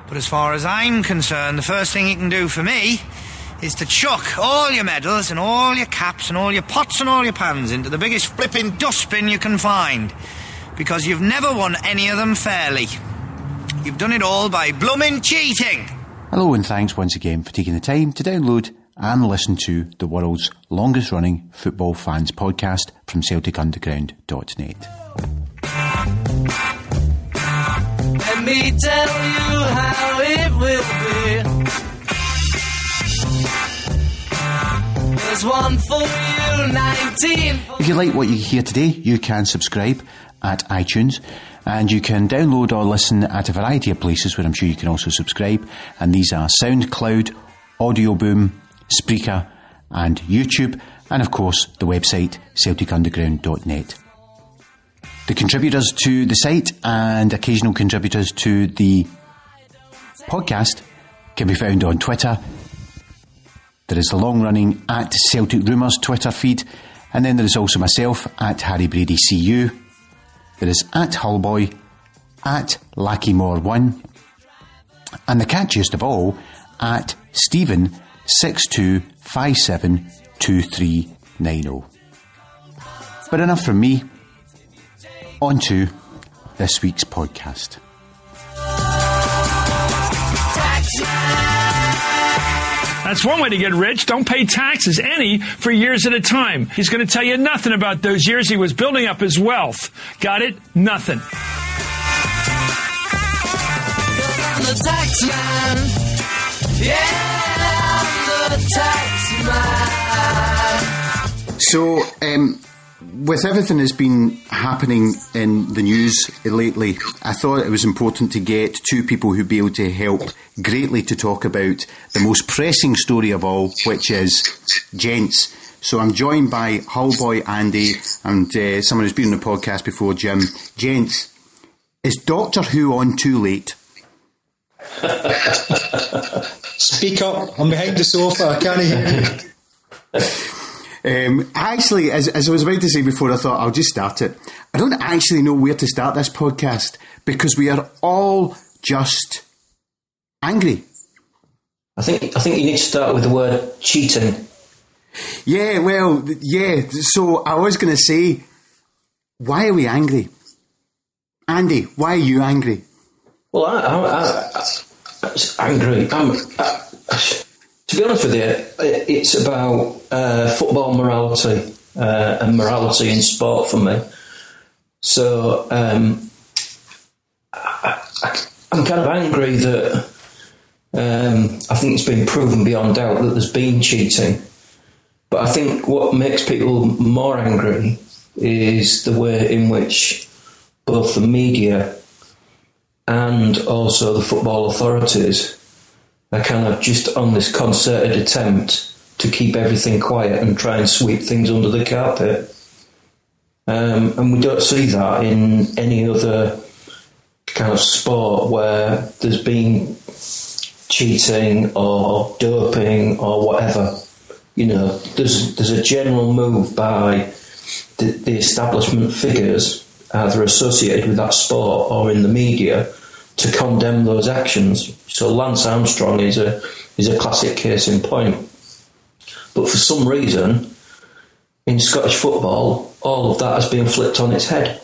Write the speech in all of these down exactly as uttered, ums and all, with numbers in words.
But as far as I'm concerned, the first thing you can do for me is to chuck all your medals and all your caps and all your pots and all your pans into the biggest flipping dustbin you can find. Because you've never won any of them fairly. You've done it all by bloomin' cheating. Hello and thanks once again for taking the time to download and listen to the world's longest running football fans podcast from Celtic Underground dot net. Let me tell you how it will be. There's one for you, nineteen. If you like what you hear today, you can subscribe at iTunes, and you can download or listen at a variety of places where I'm sure you can also subscribe, and these are SoundCloud, Audio Boom, Spreaker and YouTube, and of course the website Celtic Underground dot net. The contributors to the site and occasional contributors to the podcast can be found on Twitter. There is the long-running at Celtic Rumours Twitter feed, and then there is also myself at Harry Brady C U. There is at Hullboy, at Lackymore one, and the catchiest of all, at Stephen six two five seven two three nine zero. But enough from me. On to this week's podcast. That's one way to get rich. Don't pay taxes, any, for years at a time. He's going to tell you nothing about those years he was building up his wealth. Got it? Nothing. I'm the tax man. Yeah, I'm the tax man. So, um, with everything that's been happening in the news lately, I thought it was important to get two people who'd be able to help greatly to talk about the most pressing story of all, which is Gents. So I'm joined by Hullboy Andy and uh, someone who's been on the podcast before, Jim. Gents, is Doctor Who on too late? Speak up. I'm behind the sofa. I can't hear you. Um, actually, as, as I was about to say before, I thought I'll just start it. I don't actually know where to start this podcast because we are all just angry. I think I think you need to start with the word cheating. Yeah, well, yeah. So I was going to say, why are we angry? Andy, why are you angry? Well, I, I, I, I'm angry. I'm, I, to be honest with you, it's about uh, football morality uh, and morality in sport for me. So um, I, I, I'm kind of angry that um, I think it's been proven beyond doubt that there's been cheating. But I think what makes people more angry is the way in which both the media and also the football authorities are kind of just on this concerted attempt to keep everything quiet and try and sweep things under the carpet. Um, and we don't see that in any other kind of sport where there's been cheating or doping or whatever. You know, there's there's a general move by the, the establishment figures, either associated with that sport or in the media, to condemn those actions. So Lance Armstrong is a is a classic case in point. But for some reason, in Scottish football, all of that has been flipped on its head.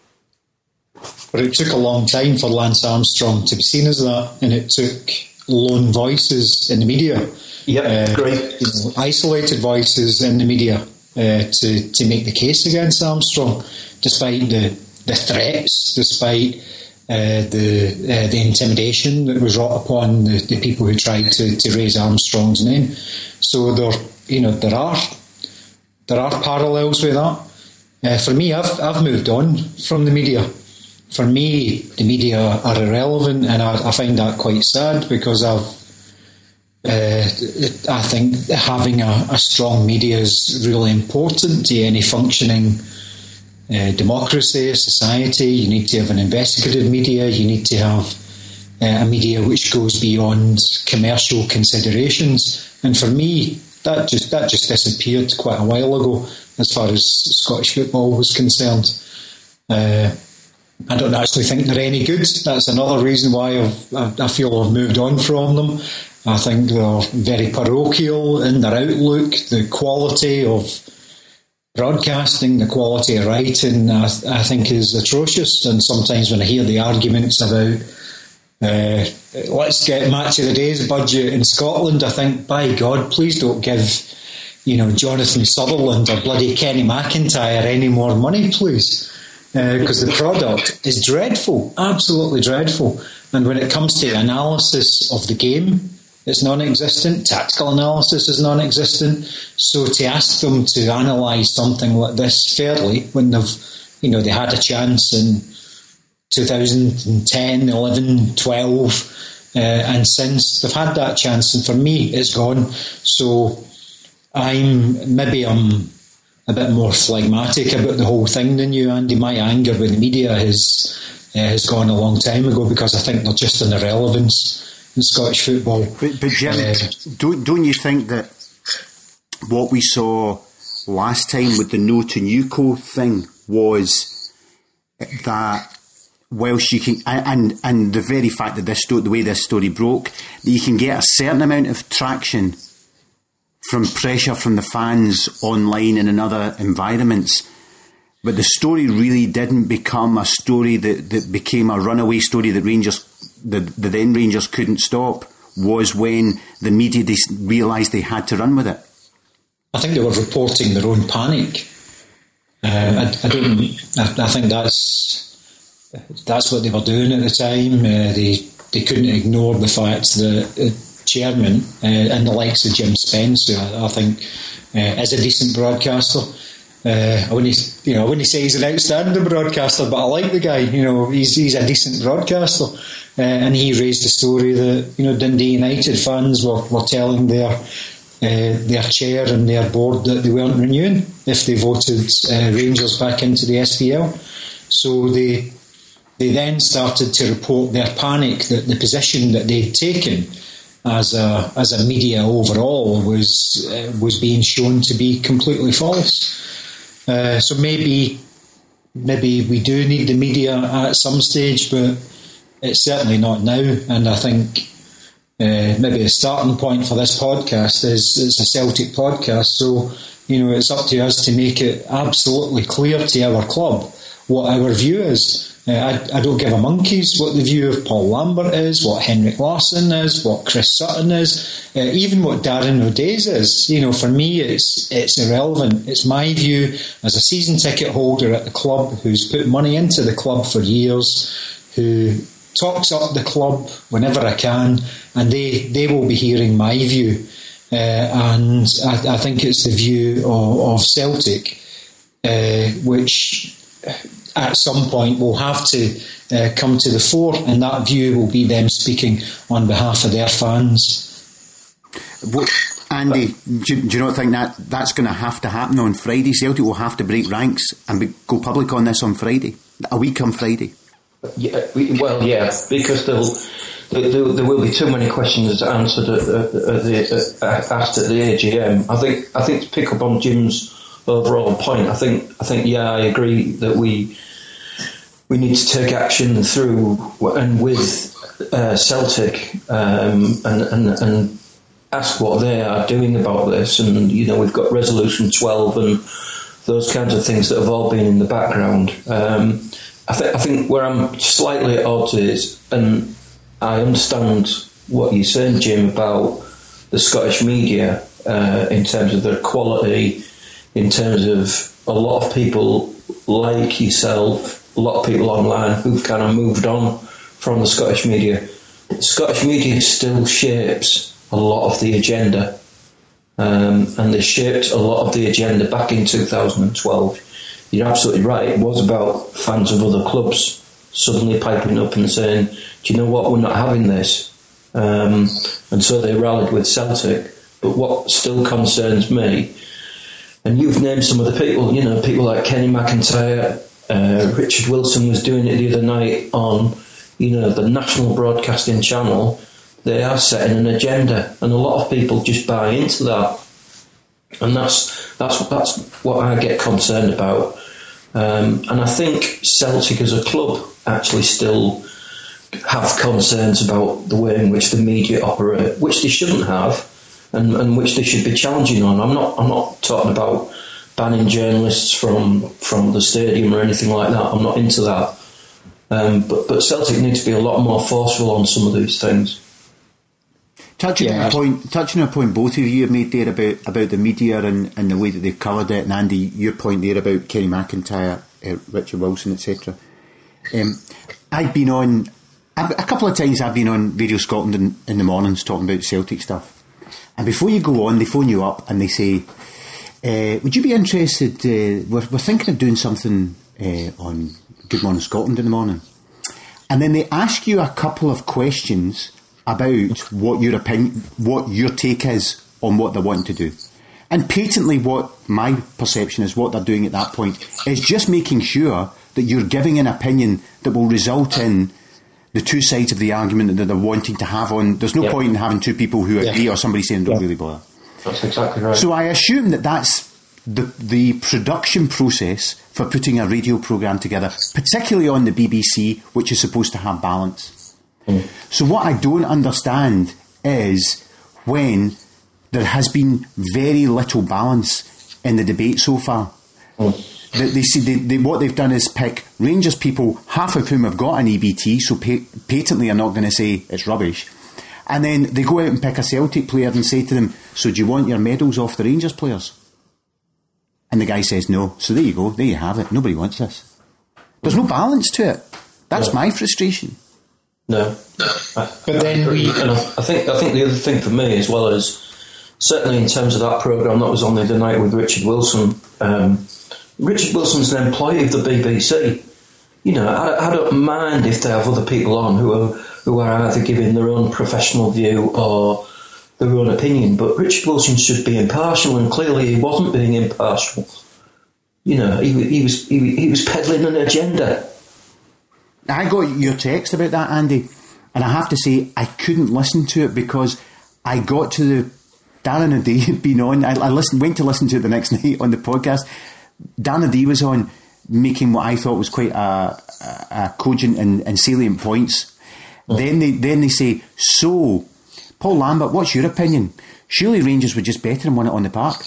But it took a long time for Lance Armstrong to be seen as that, and it took lone voices in the media. Yeah, uh, great. You know, isolated voices in the media uh, to, to make the case against Armstrong, despite the, the threats, despite Uh, the uh, the intimidation that was wrought upon the, the people who tried to, to raise Armstrong's name. So there, you know, there are there are parallels with that. Uh, for me, I've I've moved on from the media. For me, the media are irrelevant, and I, I find that quite sad because I've uh, I think having a, a strong media is really important to any functioning Uh, democracy, society. You need to have an investigative media. You need to have uh, a media which goes beyond commercial considerations. And for me, that just that just disappeared quite a while ago, as far as Scottish football was concerned. Uh, I don't actually think they're any good. That's another reason why I've, I feel I've moved on from them. I think they're very parochial in their outlook. The quality of broadcasting, the quality of writing, I, I think is atrocious. And sometimes when I hear the arguments about uh, let's get Match of the Day's budget in Scotland, I think, by God, please don't give, you know, Jonathan Sutherland or bloody Kenny McIntyre any more money, please. Because uh, the product is dreadful, absolutely dreadful. And when it comes to analysis of the game, it's non-existent. Tactical analysis is non-existent. So to ask them to analyse something like this fairly, when they've, you know, they had a chance in two thousand ten, eleven, twelve, uh, and since they've had that chance, and for me, it's gone. So I'm maybe I'm a bit more phlegmatic about the whole thing than you, Andy. My anger with the media has uh, has gone a long time ago because I think they're just an irrelevance in Scottish football. But, but Jim, uh, don't don't you think that what we saw last time with the no to Newco thing was that whilst you can, and and the very fact that this story, the way this story broke, that you can get a certain amount of traction from pressure from the fans online and in other environments, but the story really didn't become a story that, that became a runaway story that Rangers, the, the then Rangers couldn't stop, was when the media realised they had to run with it. I think they were reporting their own panic. Uh, I, I don't. I, I think that's that's what they were doing at the time. Uh, they they couldn't ignore the fact that Uh, chairman uh, and the likes of Jim Spence, who I, I think uh, is a decent broadcaster. Uh, I wouldn't, you know, I wouldn't say he's an outstanding broadcaster, but I like the guy. You know, he's he's a decent broadcaster, uh, and he raised the story that, you know, Dundee United fans were, were telling their uh, their chair and their board that they weren't renewing if they voted uh, Rangers back into the S P L. So they they then started to report their panic that the position that they'd taken as a as a media overall was uh, was being shown to be completely false. Uh, so maybe maybe we do need the media at some stage, but it's certainly not now. And I think uh, maybe a starting point for this podcast is it's a Celtic podcast, so you know it's up to us to make it absolutely clear to our club what our view is. Uh, I, I don't give a monkey's what the view of Paul Lambert is, what Henrik Larsson is, what Chris Sutton is, uh, even what Darren O'Day's is. You know, for me, it's it's irrelevant. It's my view as a season ticket holder at the club who's put money into the club for years, who talks up the club whenever I can, and they, they will be hearing my view. Uh, and I, I think it's the view of, of Celtic, uh, which at some point will have to uh, come to the fore, and that view will be them speaking on behalf of their fans. What, Andy, do, do you not think that that's going to have to happen on Friday? Celtic will have to break ranks and be, go public on this on Friday, a week on Friday. Yeah, well, yeah, because there'll, there, there will be too many questions answered at, at, at the, at, asked at the A G M. I think, I think to pick up on Jim's overall point, I think, I think, yeah, I agree that we we need to take action through and with uh, Celtic um, and, and and ask what they are doing about this. And you know, we've got Resolution twelve and those kinds of things that have all been in the background. Um, I think I think where I'm slightly at odds is, and I understand what you're saying, Jim, about the Scottish media uh, in terms of their quality. In terms of a lot of people like yourself, a lot of people online who've kind of moved on from the Scottish media. The Scottish media still shapes a lot of the agenda, um, and they shaped a lot of the agenda back in two thousand twelve. You're absolutely right, it was about fans of other clubs suddenly piping up and saying, do you know what, we're not having this. Um, and so they rallied with Celtic. But what still concerns me, and you've named some of the people, you know, people like Kenny McIntyre, uh, Richard Wilson was doing it the other night on, you know, the national broadcasting channel. They are setting an agenda, and a lot of people just buy into that. And that's that's that's what I get concerned about. Um, and I think Celtic as a club actually still have concerns about the way in which the media operate, which they shouldn't have, and, and which they should be challenging on. I'm not I'm not talking about banning journalists from from the stadium or anything like that. I'm not into that. Um, but, but Celtic need to be a lot more forceful on some of these things. Touching Yeah. on a point, touching on a point both of you have made there about, about the media and, and the way that they've covered it, and Andy, your point there about Kenny McIntyre, uh, Richard Wilson, et cetera. Um, I've been on a, a couple of times. I've been on Radio Scotland in, in the mornings talking about Celtic stuff, and before you go on, they phone you up and they say, uh, "Would you be interested? Uh, we're, we're thinking of doing something uh, on Good Morning Scotland in the morning," and then they ask you a couple of questions about what your opinion, what your take is on what they're wanting to do. And patently what my perception is, what they're doing at that point, is just making sure that you're giving an opinion that will result in the two sides of the argument that they're wanting to have on. There's no Yeah. point in having two people who agree Yeah. or somebody saying don't Yeah. really bother. That's exactly right. So I assume that that's the, the production process for putting a radio programme together, particularly on the B B C, which is supposed to have balance. Mm. So what I don't understand is when there has been very little balance in the debate so far. Mm. They, they see they, they, what they've done is pick Rangers people, half of whom have got an E B T, so pa- patently are not going to say it's rubbish. And then they go out and pick a Celtic player and say to them, "So do you want your medals off the Rangers players?" And the guy says no. So there you go, there you have it. Nobody wants this. There's no balance to it. That's Yeah. my frustration. No, I, But then we- and I, I think I think the other thing for me, as well as certainly in terms of that programme that was on the other night with Richard Wilson. Um, Richard Wilson's an employee of the B B C. You know, I, I don't mind if they have other people on who are who are either giving their own professional view or their own opinion. But Richard Wilson should be impartial, and clearly he wasn't being impartial. You know, he, he was he, he was peddling an agenda. I got your text about that, Andy, and I have to say I couldn't listen to it because I got to the Darren O'Dea had been on. I, I listened, went to listen to it the next night on the podcast. Darren O'Dea was on, making what I thought was quite a, a, a cogent and, and salient points. Oh. Then they then they say, "So, Paul Lambert, what's your opinion? Surely Rangers were just better and won it on the park."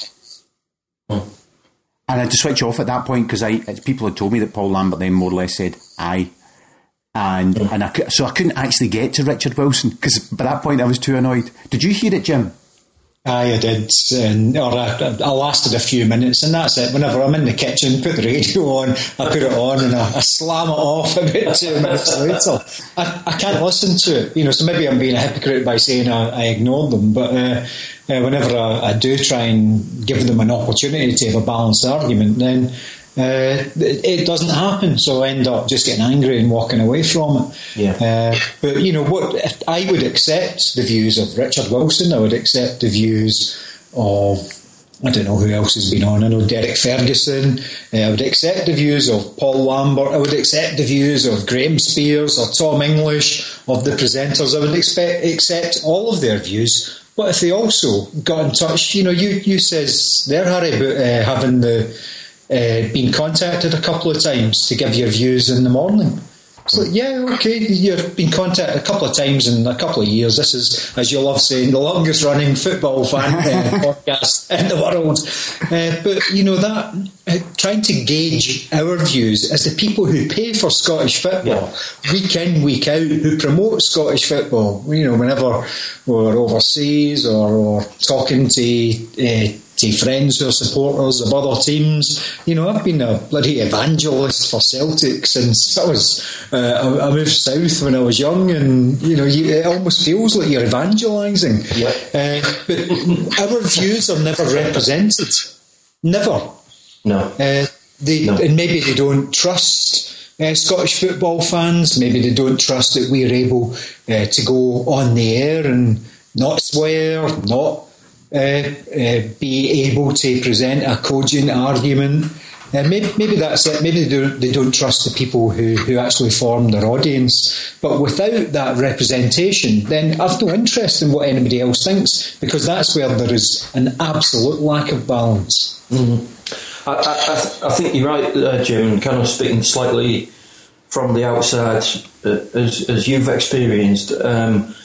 Oh. And I had to switch off at that point because I people had told me that Paul Lambert then more or less said aye. And and I, so I couldn't actually get to Richard Wilson because by that point I was too annoyed. Did you hear it, Jim? Aye, I did, and, or I, I lasted a few minutes, and that's it. Whenever I'm in the kitchen, put the radio on, I put it on, and I, I slam it off about two minutes later. I, I can't listen to it, you know. So maybe I'm being a hypocrite by saying I, I ignored them, but uh, uh, whenever I, I do try and give them an opportunity to have a balanced argument, then Uh, it, it doesn't happen, so I end up just getting angry and walking away from it. Yeah. Uh, but you know what? I would accept the views of Richard Wilson. I would accept the views of, I don't know who else has been on. I know Derek Ferguson. Uh, I would accept the views of Paul Lambert. I would accept the views of Graham Spears or Tom English, of the presenters. I would expect, accept all of their views. But if they also got in touch, you know, you you says there, Harry, about uh, having the Uh, been contacted a couple of times to give your views in the morning. It's like, yeah, okay, you've been contacted a couple of times in a couple of years. This is, as you love saying, the longest running football fan uh, podcast in the world. Uh, but, you know, that uh, trying to gauge our views as the people who pay for Scottish football, yeah, week in, week out, who promote Scottish football, you know, whenever we're overseas or, or talking to uh, to friends who are supporters of other teams. You know, I've been a bloody evangelist for Celtic since I was, uh, I moved south when I was young, and, you know, you, it almost feels like you're evangelising. Yeah. Uh, but our views are never represented. Never. No. Uh, they, no. And maybe they don't trust Uh, Scottish football fans. Maybe they don't trust that we're able uh, to go on the air and not swear, not Uh, uh, be able to present a cogent argument. Uh, maybe, maybe that's it. Maybe they don't, they don't trust the people who, who actually form their audience. But without that representation, then I've no interest in what anybody else thinks, because that's where there is an absolute lack of balance. Mm-hmm. I, I, I, th- I think you're right, uh, Jim, kind of speaking slightly from the outside, uh, as, as you've experienced. Um,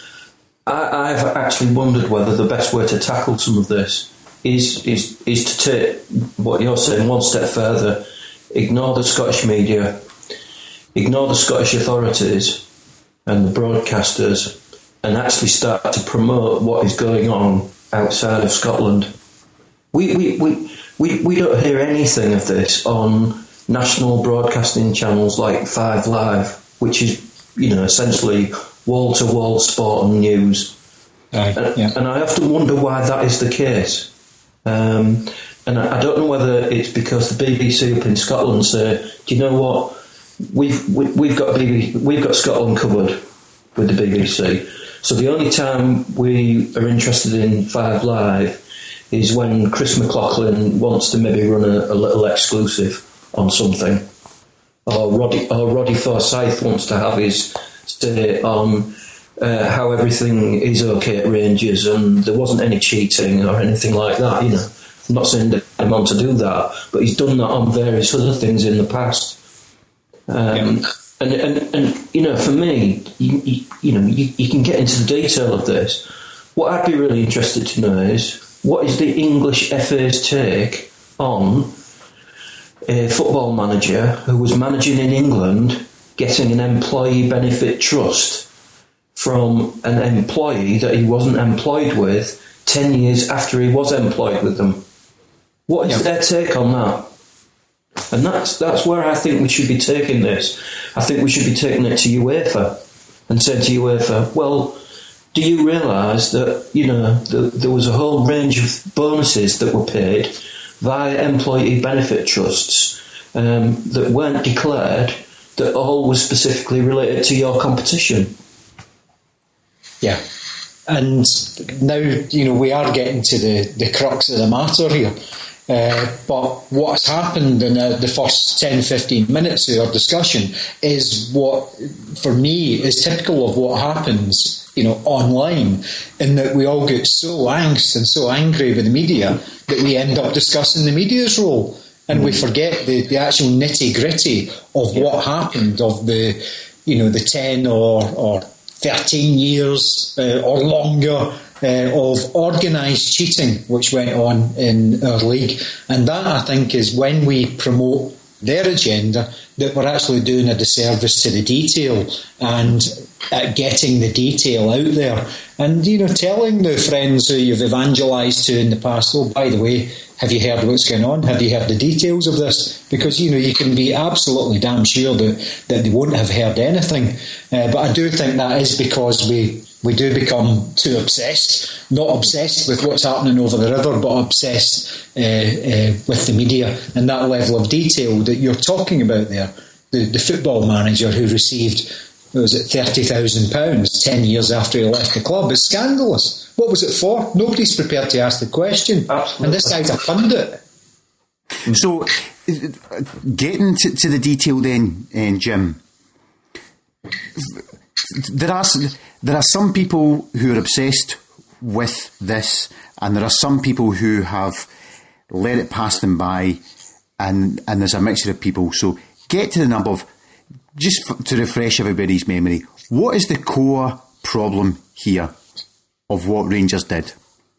I, I've actually wondered whether the best way to tackle some of this is, is, is to take what you're saying one step further, ignore the Scottish media, ignore the Scottish authorities and the broadcasters, and actually start to promote what is going on outside of Scotland. We, we, we, we, we don't hear anything of this on national broadcasting channels like Five Live, which is, you know, essentially wall-to-wall sport and news. Aye, and, yeah. and I often wonder why that is the case. Um, and I, I don't know whether it's because the B B C up in Scotland say, do you know what, we've we, we've got B B C, we've got Scotland covered with the B B C. So the only time we are interested in Five Live is when Chris McLaughlin wants to maybe run a, a little exclusive on something, or Roddy or Roddy Forsyth wants to have his say on uh, how everything is okay at Rangers and there wasn't any cheating or anything like that. You know, I'm not saying that I'm on to do that, but he's done that on various other things in the past. Um, yeah. And, and, and, you know, for me, you, you, you know, you, you can get into the detail of this. What I'd be really interested to know is, what is the English F A's take on a football manager who was managing in England getting an employee benefit trust from an employee that he wasn't employed with ten years after he was employed with them? What is yeah. their take on that? And that's that's where I think we should be taking this. I think we should be taking it to UEFA and saying to UEFA, well, do you realise that, you know, the, there was a whole range of bonuses that were paid via employee benefit trusts um, that weren't declared, that all was specifically related to your competition? Yeah. And now, you know, we are getting to the, the crux of the matter here. Uh, but what's happened in the, the first ten, fifteen minutes of our discussion is what, for me, is typical of what happens, you know, online, in that we all get so angst and so angry with the media that we end up discussing the media's role, and we forget the, the actual nitty-gritty of what happened, of the, you know, the ten or, or thirteen years uh, or longer Uh, of organised cheating which went on in our league. And that, I think, is when we promote their agenda, that we're actually doing a disservice to the detail and uh, getting the detail out there. And, you know, telling the friends who you've evangelised to in the past, oh, by the way, have you heard what's going on? Have you heard the details of this? Because, you know, you can be absolutely damn sure that, that they won't have heard anything. Uh, but I do think that is because we we do become too obsessed, not obsessed with what's happening over the river, but obsessed uh, uh, with the media and that level of detail that you're talking about there. The, the football manager who received, what was it, thirty thousand pounds ten years after he left the club is scandalous. What was it for? Nobody's prepared to ask the question. Absolutely. And this guy's a pundit. So, getting to, to the detail then, uh, Jim, there are there are some people who are obsessed with this, and there are some people who have let it pass them by, and and there's a mixture of people. So get to the number of, just f- to refresh everybody's memory, what is the core problem here of what Rangers did?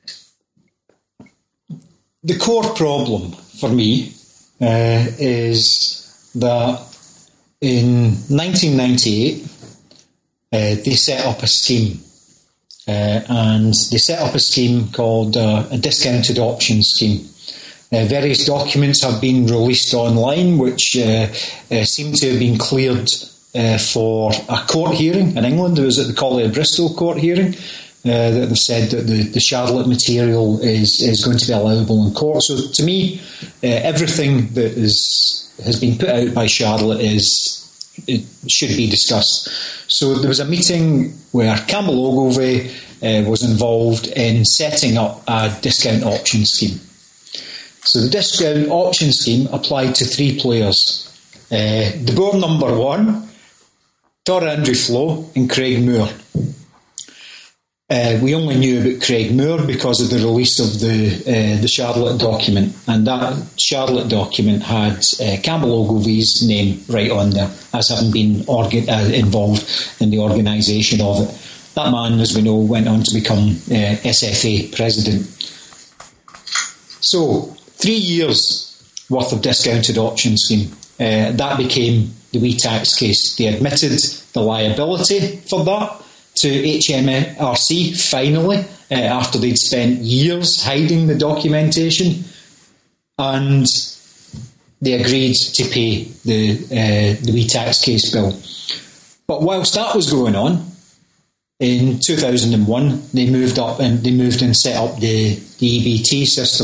The core problem for me uh, is that in nineteen ninety-eight uh, they set up a scheme, uh, and they set up a scheme called uh, a discounted option scheme. Uh, various documents have been released online which uh, uh, seem to have been cleared uh, for a court hearing in England. It was at the Colley of Bristol court hearing. Uh, that they've said that the, the Charlotte material is, is going to be allowable in court. So to me, uh, everything that is has been put out by Charlotte is it should be discussed. So there was a meeting where Campbell Ogilvie uh, was involved in setting up a discount option scheme. So the discount option scheme applied to three players. Uh, the Boer number one, Tore André Flo and Craig Moore. Uh, we only knew about Craig Moore because of the release of the uh, the Charlotte document, and that Charlotte document had uh, Campbell Ogilvy's name right on there as having been orga- uh, involved in the organisation of it. That man, as we know, went on to become uh, S F A president. So, three years worth of discounted option scheme. Uh, that became the wee tax case. They admitted the liability for that to H M R C, finally, uh, after they'd spent years hiding the documentation, and they agreed to pay the uh, the wee tax case bill. But whilst that was going on, in two thousand one, they moved up and they moved and set up the, the E B T system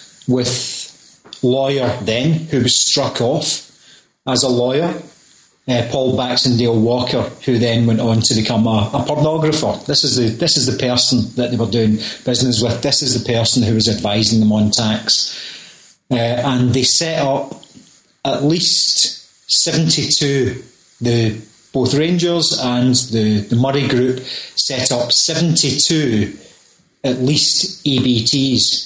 with lawyer then, who was struck off as a lawyer, Uh, Paul Baxendale Walker, who then went on to become a, a pornographer. This is the this is the person that they were doing business with. This is the person who was advising them on tax. Uh, and they set up at least seventy-two, the both Rangers and the, the Murray Group set up seventy-two at least E B Ts.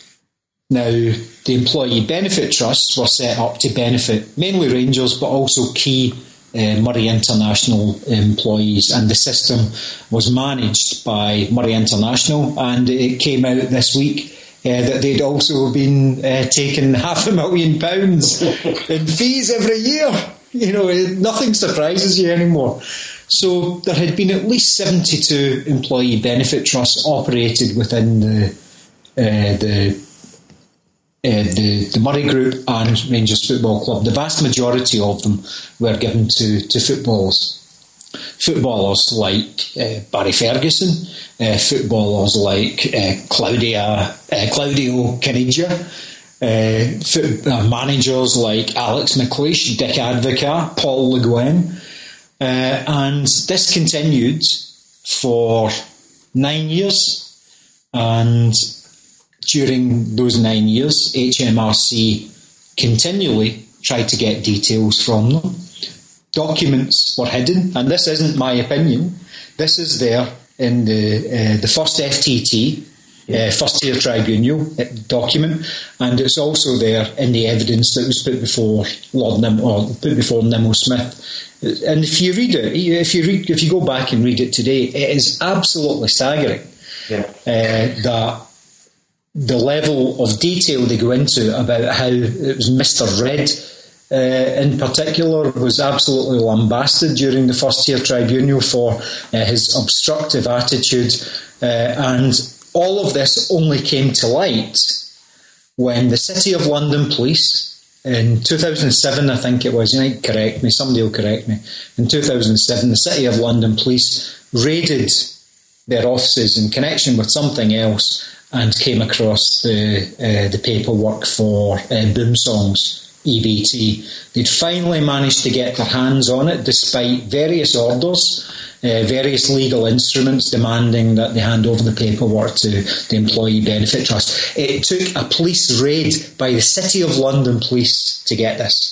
Now, the Employee Benefit Trusts were set up to benefit mainly Rangers, but also key uh, Murray International employees. And the system was managed by Murray International, and it came out this week uh, that they'd also been uh, taking half a million pounds in fees every year. You know, nothing surprises you anymore. So there had been at least seventy-two Employee Benefit Trusts operated within the uh, the Uh, the, the Murray Group and Rangers Football Club. The vast majority of them were given to, to footballers. Footballers like uh, Barry Ferguson, uh, footballers like uh, Claudia, uh, Claudio Caniggia, uh, foot, uh, managers like Alex McLeish, Dick Advocat, Paul Le Guen. Uh, and this continued for nine years, and during those nine years, H M R C continually tried to get details from them. Documents were hidden, and this isn't my opinion. This is there in the uh, the first F T T, uh, First Tier Tribunal document, and it's also there in the evidence that was put before Lord Nim- or put before Nimmo Smith. And if you read it, if you read, if you go back and read it today, it is absolutely staggering. Yeah. Uh, that. The level of detail they go into about how it was Mister Red uh, in particular was absolutely lambasted during the First Tier Tribunal for uh, his obstructive attitude, uh, and all of this only came to light when the City of London Police in two thousand seven, I think it was, you might correct me, somebody will correct me, in two thousand seven the City of London Police raided their offices in connection with something else and came across the uh, the paperwork for uh, Boom Songs E B T. They'd finally managed to get their hands on it despite various orders, uh, various legal instruments demanding that they hand over the paperwork to the Employee Benefit Trust. It took a police raid by the City of London Police to get this.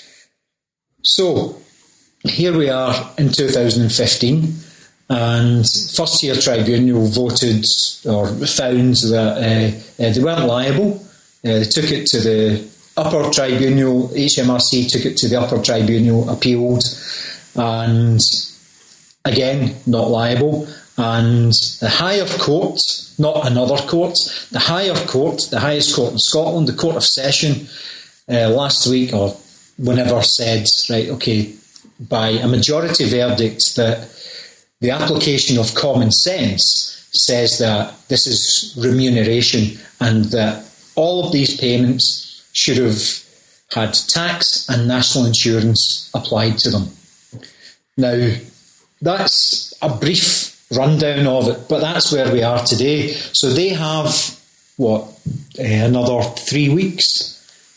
So, here we are in two thousand fifteen. And First Tier Tribunal voted or found that uh, uh, they weren't liable. Uh, they took it to the Upper Tribunal. H M R C took it to the Upper Tribunal, appealed, and again, not liable. And the higher court, not another court, the higher court, the highest court in Scotland, the Court of Session, uh, last week or whenever said, right, okay, by a majority verdict that the application of common sense says that this is remuneration and that all of these payments should have had tax and national insurance applied to them. Now, that's a brief rundown of it, but that's where we are today. So they have, what, uh, another three weeks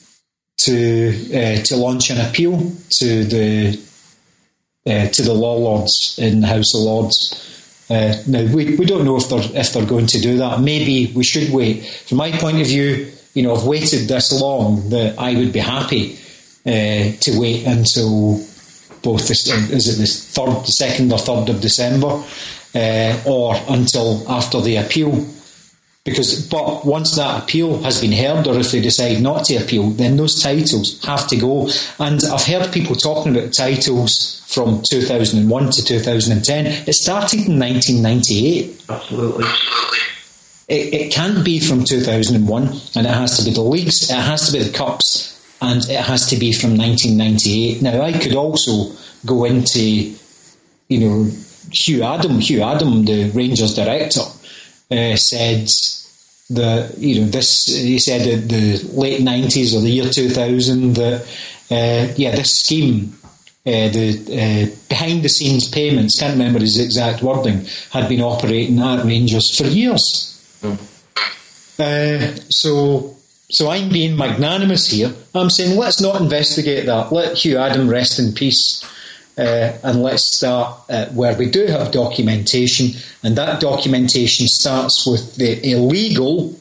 to uh, to launch an appeal to the Uh, to the Law Lords in the House of Lords. Uh, now, we, we don't know if they're if they're going to do that. Maybe we should wait. From my point of view, you know, I've waited this long that I would be happy uh, to wait until both this, is it the third, the second or third of December, uh, or until after the appeal. Because, but once that appeal has been heard, or if they decide not to appeal, then those titles have to go. And I've heard people talking about titles from two thousand one to two thousand ten. It started in nineteen ninety-eight. Absolutely. It, it can't be from two thousand one, and it has to be the leagues, it has to be the cups, and it has to be from nineteen ninety-eight. Now, I could also go into, you know, Hugh Adam, Hugh Adam, the Rangers director, uh, said that, you know, this, he said that the late nineties or the year two thousand, that, uh, yeah, this scheme, uh, the uh, behind-the-scenes payments, can't remember his exact wording, had been operating at Rangers for years. Mm. Uh, so... So I'm being magnanimous here. I'm saying let's not investigate that. Let Hugh Adam rest in peace, uh, and let's start uh, where we do have documentation, and that documentation starts with the illegal,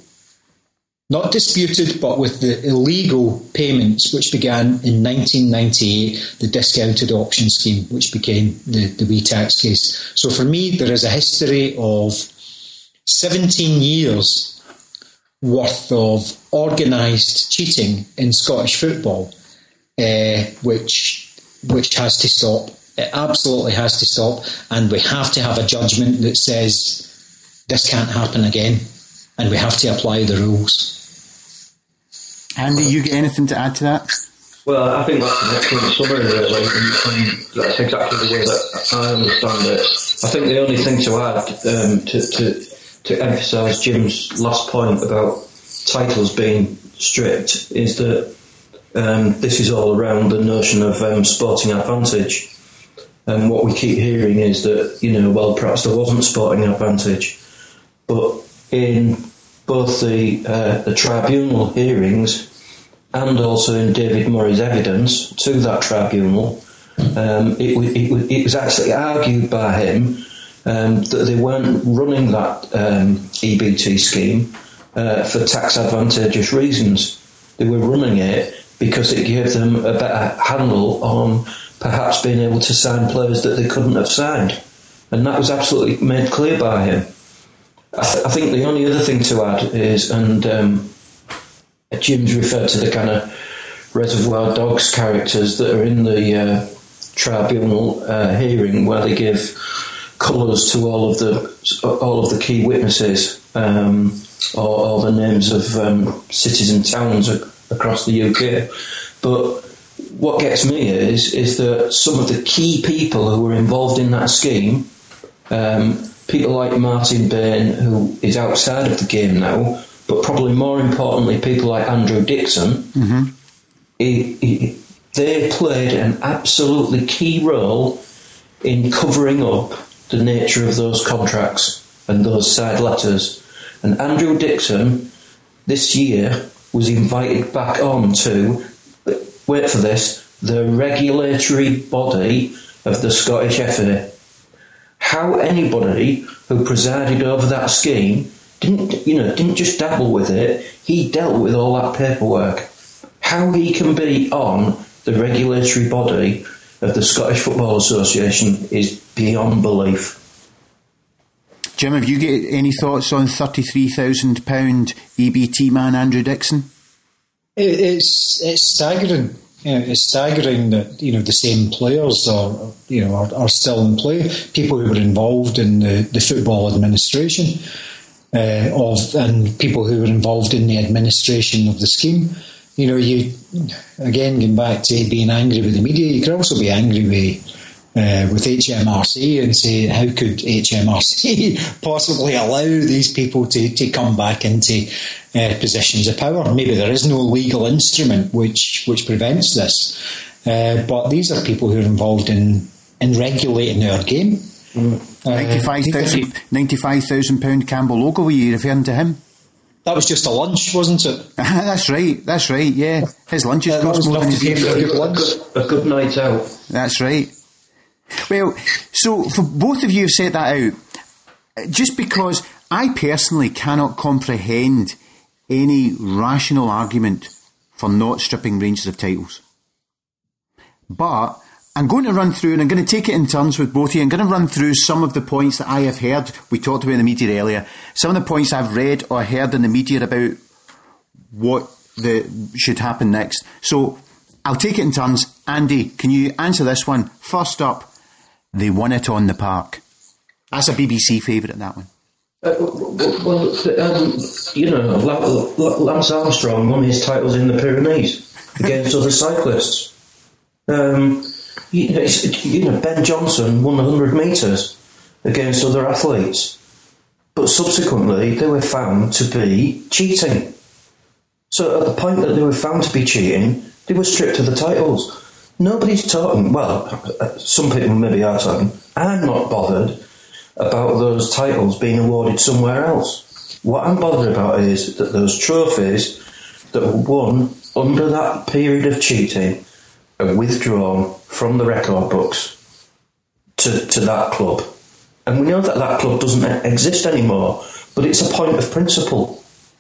not disputed, but with the illegal payments which began in nineteen ninety-eight, the discounted option scheme, which became the, the wee tax case. So for me, there is a history of seventeen years worth of organised cheating in Scottish football, uh, which which has to stop. It absolutely has to stop, and we have to have a judgment that says this can't happen again, and we have to apply the rules. Andy, you get anything to add to that? Well, I think that's an excellent summary, really, and, and that's exactly the way that I understand it. I think the only thing to add um, to, to to emphasise Jim's last point about titles being stripped is that um, this is all around the notion of um, sporting advantage. And what we keep hearing is that, you know, well, perhaps there wasn't sporting advantage. But in both the, uh, the tribunal hearings and also in David Murray's evidence to that tribunal, um, it, it, it was actually argued by him Um, that they weren't running that um, E B T scheme uh, for tax advantageous reasons. They were running it because it gave them a better handle on perhaps being able to sign players that they couldn't have signed. And that was absolutely made clear by him. I, th- I think the only other thing to add is, and um, Jim's referred to the kind of Reservoir Dogs characters that are in the uh, tribunal uh, hearing where they give colours to all of the all of the key witnesses, um, or, or the names of um, cities and towns ac- across the U K. But what gets me is is that some of the key people who were involved in that scheme, um, people like Martin Bain, who is outside of the game now, but probably more importantly, people like Andrew Dixon, mm-hmm. he, he, they played an absolutely key role in covering up the nature of those contracts and those side letters. And Andrew Dixon this year was invited back on to, wait for this, the regulatory body of the Scottish F A. How anybody who presided over that scheme didn't, you know, didn't just dabble with it, he dealt with all that paperwork. How he can be on the regulatory body of the Scottish Football Association is beyond belief. Jim, have you got any thoughts on thirty-three thousand pounds E B T man Andrew Dixon? It, it's it's staggering. You know, it's staggering that, you know, the same players are, you know, are, are still in play. People who were involved in the, the football administration uh, of, and people who were involved in the administration of the scheme. You know, you again going back to being angry with the media, you could also be angry with uh, with H M R C and say, how could H M R C possibly allow these people to, to come back into uh, positions of power? Maybe there is no legal instrument which which prevents this, uh, but these are people who are involved in, in regulating our game. Mm. Uh, ninety-five thousand pounds Campbell Ogle, were you referring to him? That was just a lunch, wasn't it? That's right, that's right, yeah. His lunches uh, cost more than his a good, lunch. a good night out. That's right. Well, so for both of you have set that out, just because I personally cannot comprehend any rational argument for not stripping Rangers of titles. But I'm going to run through, and I'm going to take it in turns with both of you. I'm going to run through some of the points that I have heard. We talked about in the media earlier. Some of the points I've read or heard in the media about what the should happen next. So I'll take it in turns. Andy, can you answer this one? First up, they won it on the park. That's a B B C favourite, that one. Uh, well, um, you know, Lance Armstrong won his titles in the Pyrenees against other cyclists. Um, you know, it's, you know, Ben Johnson won one hundred metres against other athletes, but subsequently they were found to be cheating. So at the point that they were found to be cheating, they were stripped of the titles. Nobody's talking, well, some people maybe are talking, I'm not bothered about those titles being awarded somewhere else. What I'm bothered about is that those trophies that were won under that period of cheating are withdrawn from the record books to, to that club. And we know that that club doesn't exist anymore, but it's a point of principle.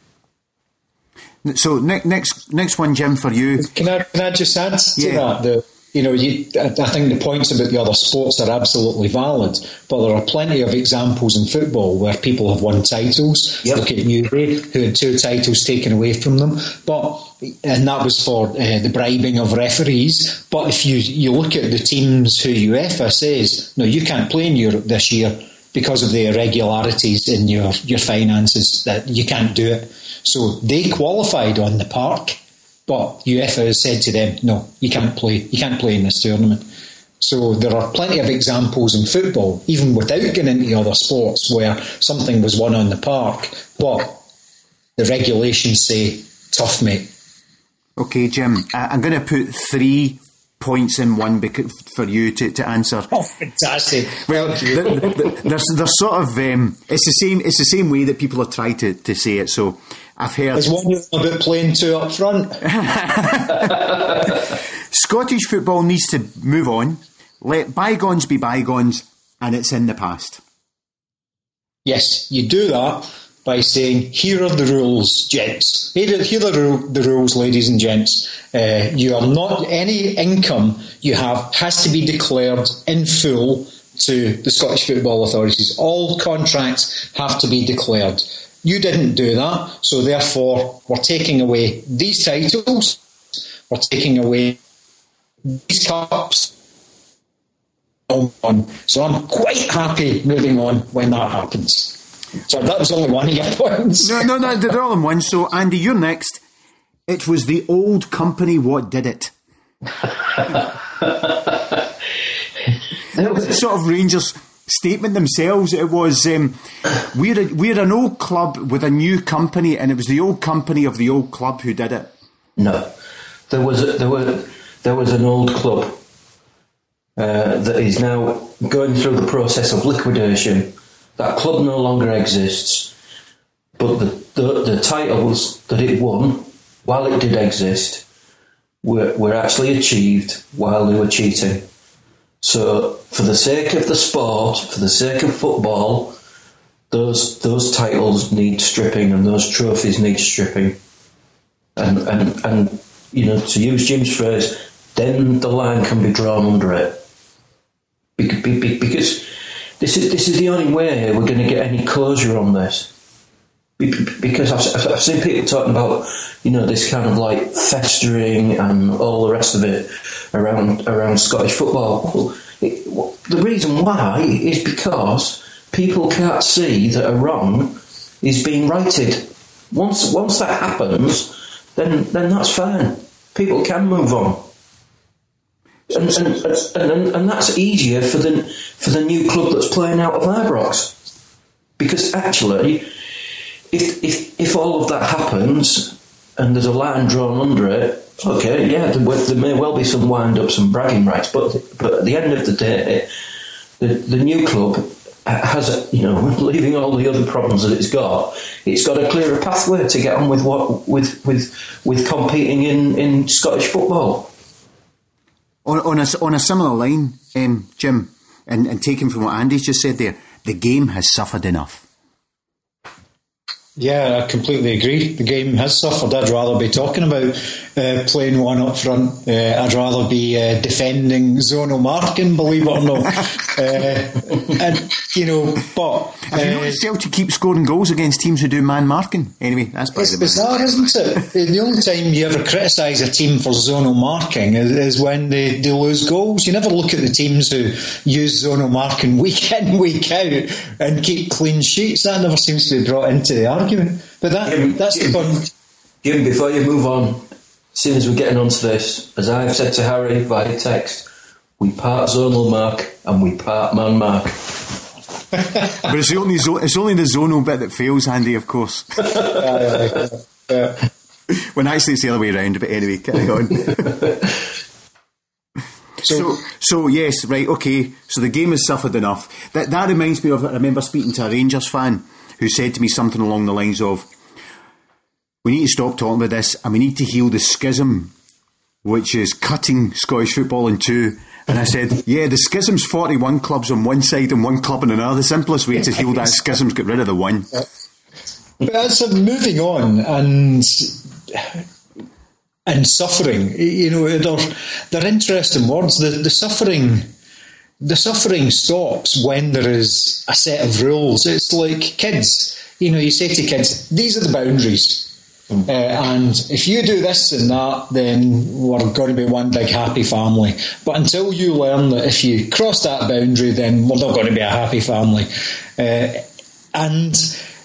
So ne- next next one, Jim, for you. Can I, can I just add to Yeah. that? The, you know, you, I I think the points about the other sports are absolutely valid, but there are plenty of examples in football where people have won titles. Yep. Look at Newry, who had two titles taken away from them, but and that was for uh, the bribing of referees. But if you, you look at the teams who UEFA says, no, you can't play in Europe this year because of the irregularities in your, your finances, that you can't do it. So they qualified on the park, but UEFA has said to them, no, you can't play. You can't play in this tournament. So there are plenty of examples in football, even without getting into other sports, where something was won on the park, but the regulations say, tough, mate. Okay, Jim, I- I'm going to put three points in one bec- for you to, to answer. Oh, fantastic. Well, the, the, there's there's sort of um, it's the same it's the same way that people have tried to, to say it. So I've heard There's one about playing two up front. Scottish football needs to move on. Let bygones be bygones, and it's in the past. Yes, you do that by saying, here are the rules, gents. Here are, here are the, ru- the rules, ladies and gents. Uh, you are not, any income you have has to be declared in full to the Scottish Football Authorities. All contracts have to be declared. You didn't do that, so therefore we're taking away these titles, we're taking away these cups. On. So I'm quite happy moving on when that happens. So that was only one of your points. No, no, no, they're all in one. So Andy, you're next. It was the old company what did it. It was a sort of Rangers statement themselves. It was um, we're a, we're an old club with a new company, and it was the old company of the old club who did it. No, there was a, there were there was an old club uh, that is now going through the process of liquidation. That club no longer exists, but the, the the titles that it won while it did exist were were actually achieved while they were cheating. So, for the sake of the sport, for the sake of football, those those titles need stripping and those trophies need stripping. And and and you know, to use Jim's phrase, then the line can be drawn under it. Because this is this is the only way we're going to get any closure on this. Because I've I've seen people talking about, you know, this kind of like festering and all the rest of it around around Scottish football. Well, it, well, the reason why is because people can't see that a wrong is being righted. Once once that happens, then then that's fine. People can move on. And, and, and, and that's easier for the for the new club that's playing out of Ibrox, because actually, if if if all of that happens and there's a line drawn under it, okay, yeah, there, there may well be some wind-ups and bragging rights, but but at the end of the day, the the new club has, a, you know, leaving all the other problems that it's got, it's got a clearer pathway to get on with what with with with competing in, in Scottish football. On, on, a, on a similar line, um, Jim, and, and taking from what Andy's just said there, the game has suffered enough. Yeah, I completely agree. The game has suffered. I'd rather be talking about uh, playing one up front. Uh, I'd rather be uh, defending zonal marking, believe it or not. uh, and, you know, but... Have you uh, noticed Celtic keep scoring goals against teams who do man marking? Anyway, that's by It's the way. bizarre, isn't it? The only time you ever criticise a team for zonal marking is, is when they, they lose goals. You never look at the teams who use zonal marking week in, week out and keep clean sheets. That never seems to be brought into the argument. But that Jim, that's Jim, the fun. Jim, before you move on, as soon as we're getting onto this, as I've said to Harry via text, we part zonal mark and we part man mark. But it's the only zo- it's only the zonal bit that fails, Andy, of course. uh, uh, When actually it's the other way around, but anyway, carry on. so, So, so yes, right, okay. So the game has suffered enough. That that reminds me of, I remember speaking to a Rangers fan who said to me something along the lines of, we need to stop talking about this and we need to heal the schism, which is cutting Scottish football in two. And I said, yeah, the schism's forty-one clubs on one side and one club on another. The simplest way to heal that schism is get rid of the one. but as uh, moving on and and suffering, you know, they're, they're interesting words. The, the suffering... The suffering stops when there is a set of rules. It's like kids. You know, you say to kids, these are the boundaries. Mm. Uh, and if you do this and that, then we're going to be one big happy family. But until you learn that if you cross that boundary, then we're not going to be a happy family. Uh, and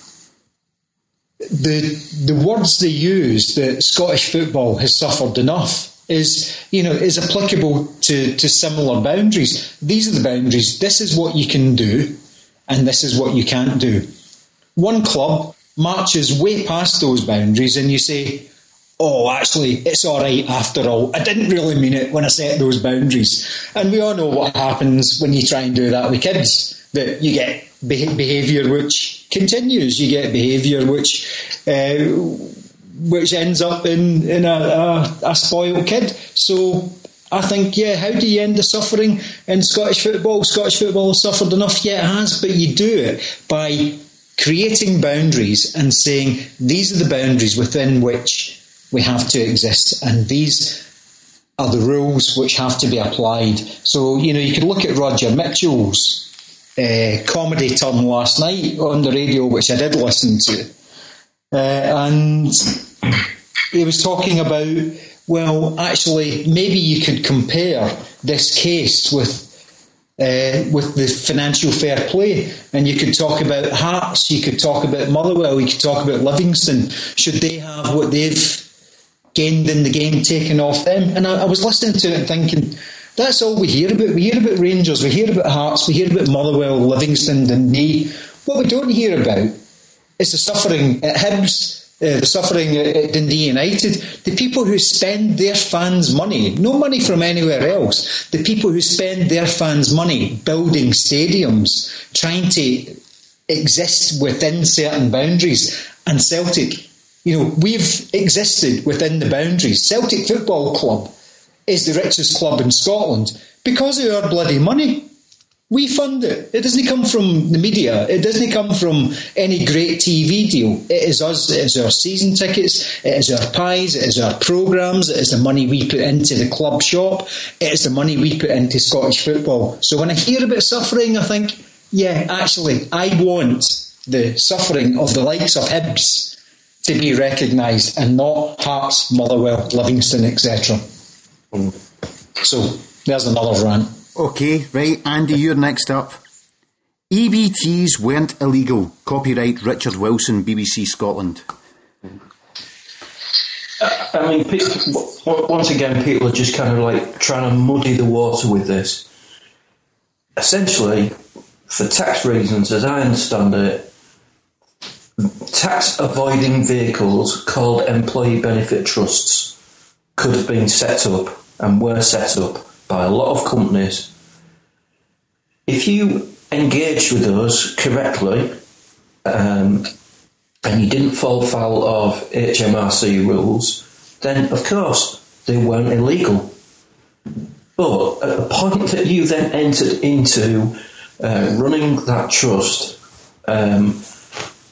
the the words they use, that Scottish football has suffered enough, is, you know, is applicable to, to similar boundaries. These are the boundaries. This is what you can do, and this is what you can't do. One club marches way past those boundaries, and you say, oh, actually, it's all right after all. I didn't really mean it when I set those boundaries. And we all know what happens when you try and do that with kids, that you get behaviour which continues. You get behaviour which... Uh, which ends up in, in a, a, a spoiled kid. So I think, yeah, how do you end the suffering in Scottish football? Scottish football has suffered enough, yeah, it has, but you do it by creating boundaries and saying these are the boundaries within which we have to exist, and these are the rules which have to be applied. So, you know, you could look at Roger Mitchell's uh, comedy turn last night on the radio, which I did listen to. Uh, and he was talking about, well, actually, maybe you could compare this case with uh, with the financial fair play, and you could talk about Hearts, you could talk about Motherwell, you could talk about Livingston. Should they have what they've gained in the game taken off them? And I, I was listening to it and thinking, that's all we hear about. We hear about Rangers, we hear about Hearts, we hear about Motherwell, Livingston, Dundee. What we don't hear about is the suffering at Hibs, uh, the suffering at Dundee United, the people who spend their fans' money, no money from anywhere else, the people who spend their fans' money building stadiums, trying to exist within certain boundaries. And Celtic, you know, we've existed within the boundaries. Celtic Football Club is the richest club in Scotland because of our bloody money. We fund it. It doesn't come from the media. It doesn't come from any great T V deal. It is us. It is our season tickets. It is our pies. It is our programmes. It is the money we put into the club shop. It is the money we put into Scottish football. So when I hear about suffering, I think, yeah, actually, I want the suffering of the likes of Hibs to be recognised and not Hearts, Motherwell, Livingston, et cetera. So there's another rant. Okay, right, Andy, you're next up. E B Ts weren't illegal. Copyright Richard Wilson, B B C Scotland. I mean, people, once again, people are just kind of like trying to muddy the water with this. Essentially, for tax reasons, as I understand it, tax avoiding vehicles called employee benefit trusts could have been set up and were set up by a lot of companies. If you engaged with us correctly um, and you didn't fall foul of H M R C rules, then of course they weren't illegal. But at the point that you then entered into uh, running that trust, um,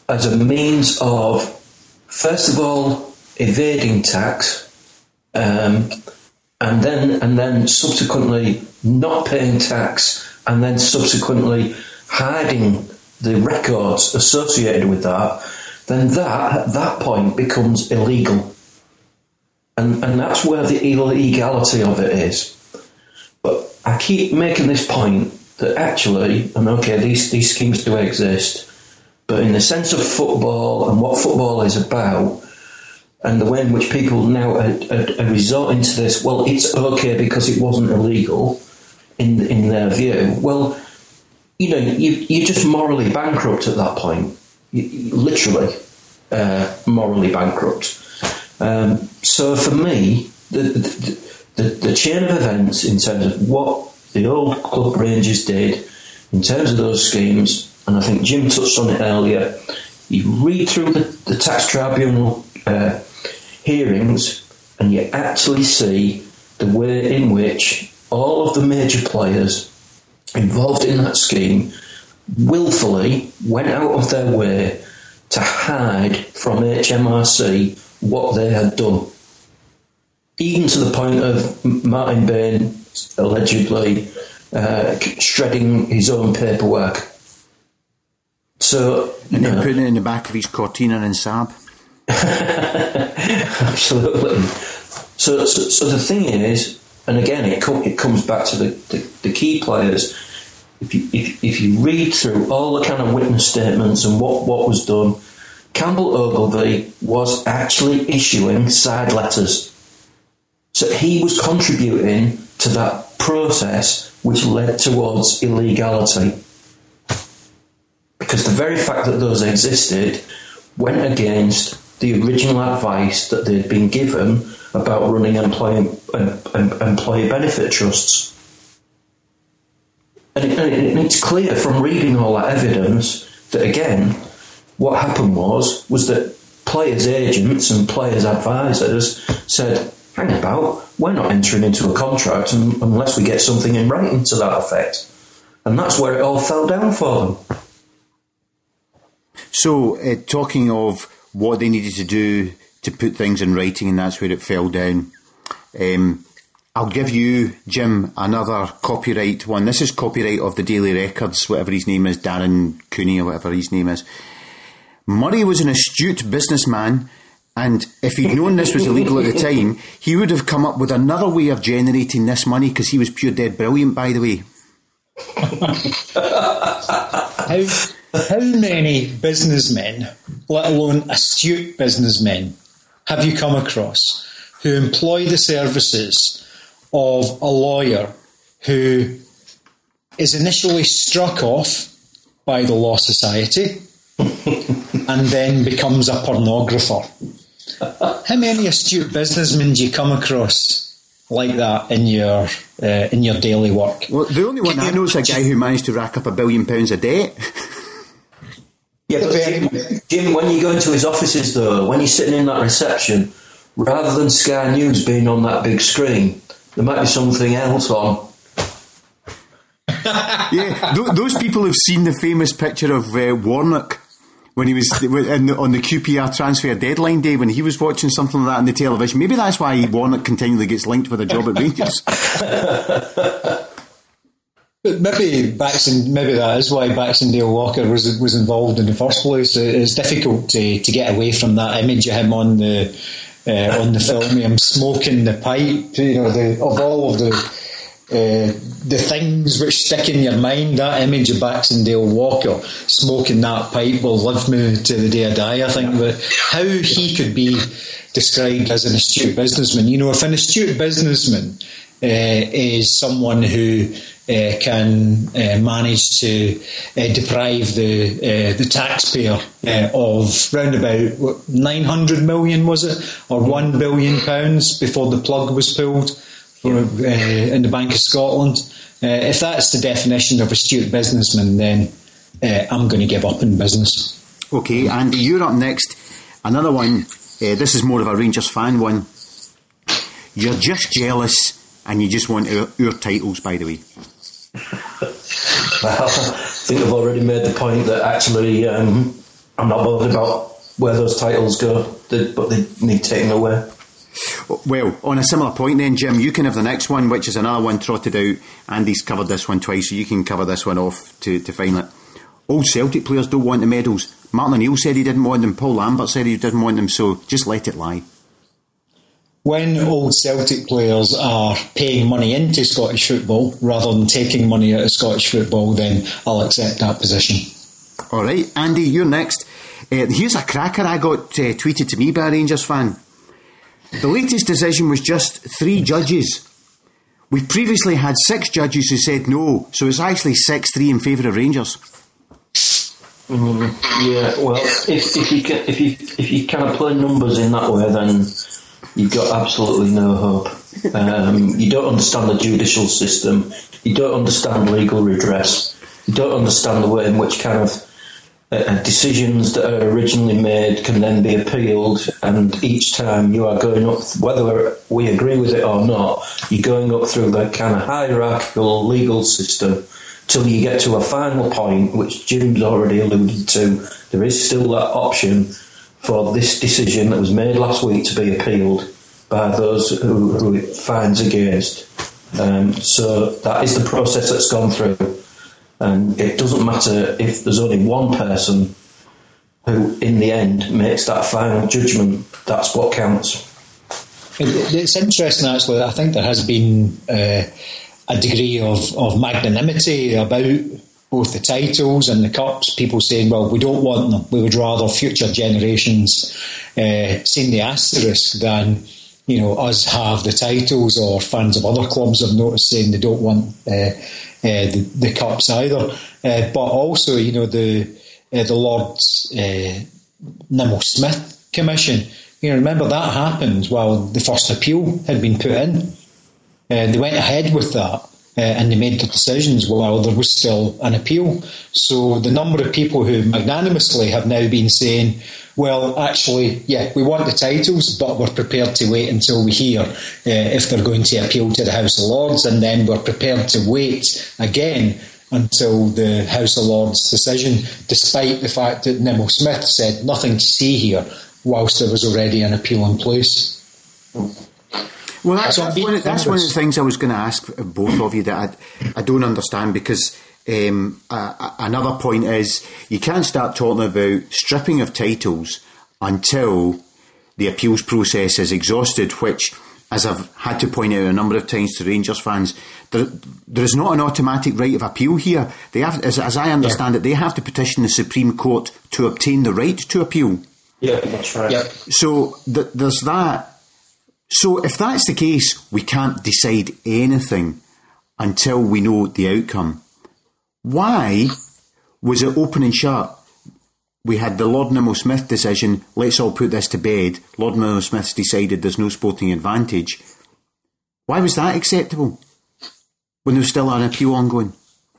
as a means of, first of all, evading tax, um, and then and then subsequently not paying tax, and then subsequently hiding the records associated with that, then that at that point becomes illegal. And and that's where the illegality of it is. But I keep making this point that actually, and okay, these, these schemes do exist, but in the sense of football and what football is about, and the way in which people now are, are, are resorting to this, well, it's okay because it wasn't illegal in in their view. Well, you know, you, you're just morally bankrupt at that point. You, you literally uh, morally bankrupt. Um, so for me, the, the, the, the chain of events in terms of what the old Club Rangers did in terms of those schemes, and I think Jim touched on it earlier, you read through the, the tax tribunal uh, hearings and you actually see the way in which all of the major players involved in that scheme willfully went out of their way to hide from H M R C what they had done, even to the point of Martin Bain allegedly uh, shredding his own paperwork. So, and then know, putting it in the back of his Cortina and Saab. Absolutely. So, so, so the thing is, and again, it com- it comes back to the, the, the key players. If you if, if you read through all the kind of witness statements and what, what was done, Campbell Ogilvie was actually issuing side letters. So he was contributing to that process which led towards illegality. Because the very fact that those existed went against the original advice that they'd been given about running employee, employee benefit trusts. And, it, and it's clear from reading all that evidence that, again, what happened was was that players' agents and players' advisors said, hang about, we're not entering into a contract unless we get something in writing to that effect. And that's where it all fell down for them. So, uh, talking of what they needed to do to put things in writing, and that's where it fell down, um, I'll give you, Jim, another copyright one. This is copyright of the Daily Records, whatever his name is, Darren Cooney or whatever his name is. Murray was an astute businessman, and if he'd known this was illegal at the time, he would have come up with another way of generating this money, because he was pure dead brilliant, by the way. how, how many businessmen, let alone astute businessmen, have you come across who employ the services of a lawyer who is initially struck off by the Law Society and then becomes a pornographer? How many astute businessmen do you come across like that in your uh, in your daily work? Well, the only one I know is a guy who managed to rack up a billion pounds of debt. Yeah, but Jim, Jim, when you go into his offices, though, when he's sitting in that reception, rather than Sky News being on that big screen, there might be something else on. Yeah, th- those people have seen the famous picture of uh, Warnock when he was in the, on the Q P R transfer deadline day, when he was watching something like that on the television. Maybe that's why Warnock continually gets linked with a job at Rangers. But maybe Baxen, maybe that is why Baxendale Walker was was involved in the first place. It's difficult to, to get away from that image of him on the uh, on the film, him smoking the pipe. You know, the, of all of the uh, the things which stick in your mind, that image of Baxendale Walker smoking that pipe will live me to the day I die, I think. But how he could be described as an astute businessman, you know, if an astute businessman uh, is someone who Uh, can uh, manage to uh, deprive the uh, the taxpayer uh, of round about what, nine hundred million, was it, or one billion pounds before the plug was pulled for, uh, in the Bank of Scotland. Uh, if that's the definition of astute businessman, then uh, I'm going to give up in business. Okay, Andy, you're up next. Another one. Uh, this is more of a Rangers fan one. You're just jealous, and you just want our, our titles, by the way. Well, I think I've already made the point that actually um, I'm not bothered about where those titles go, they, but they need taken away. Well, on a similar point then, Jim, you can have the next one, which is another one trotted out. Andy's covered this one twice, so you can cover this one off to, to final it. Old Celtic players don't want the medals. Martin O'Neill said he didn't want them. Paul Lambert said he didn't want them, so just let it lie. When old Celtic players are paying money into Scottish football rather than taking money out of Scottish football, then I'll accept that position. All right, Andy, you're next. Uh, here's a cracker I got uh, tweeted to me by a Rangers fan. The latest decision was just three judges. We've previously had six judges who said no, so it's actually six three in favour of Rangers. Mm, yeah, well, if, if you can, if you if you can't play numbers in that way, then you've got absolutely no hope. Um, you don't understand the judicial system. You don't understand legal redress. You don't understand the way in which kind of uh, decisions that are originally made can then be appealed, and each time you are going up, whether we agree with it or not, you're going up through the kind of hierarchical legal system till you get to a final point, which Jim's already alluded to. There is still that option for this decision that was made last week to be appealed by those who, who it finds against. Um, so that is the process that's gone through. And it doesn't matter if there's only one person who, in the end, makes that final judgment. That's what counts. It's interesting, actually. I think there has been uh, a degree of, of magnanimity about both the titles and the cups. People saying, well, we don't want them. We would rather future generations uh, seen the asterisk than, you know, us have the titles, or fans of other clubs have noticed saying they don't want uh, uh, the, the cups either. Uh, but also, you know, the uh, the Lord uh, Nimmo Smith Commission, you know, remember that happened while the first appeal had been put in. Uh, they went ahead with that. Uh, and they made the decisions while there was still an appeal. So the number of people who magnanimously have now been saying, well, actually, yeah, we want the titles, but we're prepared to wait until we hear uh, if they're going to appeal to the House of Lords, and then we're prepared to wait again until the House of Lords decision, despite the fact that Nimmo Smith said nothing to see here, whilst there was already an appeal in place. Well, that's, that's, one, that's one of the things I was going to ask both of you that I, I don't understand, because um, uh, another point is you can't start talking about stripping of titles until the appeals process is exhausted, which, as I've had to point out a number of times to Rangers fans, there, there is not an automatic right of appeal here. They have, as, as I understand yeah. it, they have to petition the Supreme Court to obtain the right to appeal. Yeah, that's right. Yeah. So th- there's that. So if that's the case, we can't decide anything until we know the outcome. Why was it open and shut? We had the Lord Nimmo Smith decision, let's all put this to bed. Lord Nimmo Smith's decided there's no sporting advantage. Why was that acceptable when there's still an appeal ongoing?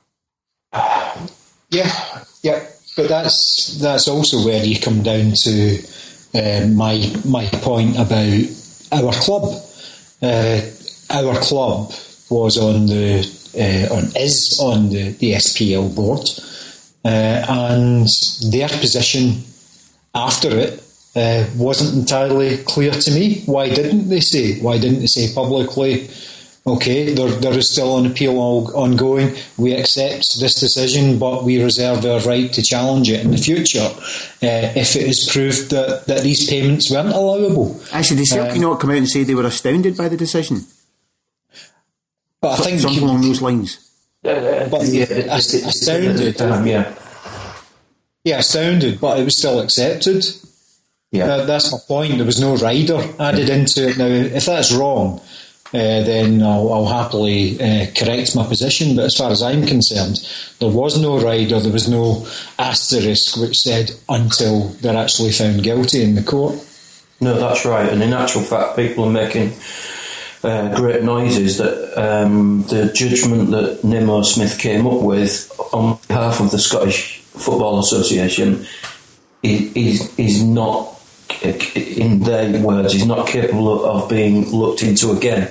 Yeah, yeah, but that's that's also where you come down to uh, my my point about our club. Uh, our club was on the uh, on is on the, the S P L board, uh, and their position after it uh, wasn't entirely clear to me. Why didn't they say? Why didn't they say publicly, okay, there, there is still an appeal all, ongoing, we accept this decision, but we reserve our right to challenge it in the future uh, if it is proved that, that these payments weren't allowable. Actually, did Celtic um, not come out and say they were astounded by the decision? But I think something along those lines. Uh, but yeah, astounded. Time, yeah. Yeah, astounded, but it was still accepted. Yeah, uh, that's my point. There was no rider added into it. Now, if that's wrong, Uh, then I'll, I'll happily uh, correct my position. But as far as I'm concerned, there was no rider, there was no asterisk which said until they're actually found guilty in the court. No, that's right. And in actual fact, people are making uh, great noises that um, the judgment that Nimmo Smith came up with on behalf of the Scottish Football Association is, is, is not, in their words, is not capable of being looked into again.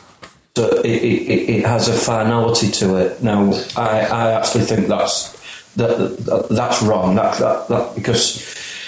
So it, it, it has a finality to it. Now, I, I actually think that's that, that that's wrong. That, that that because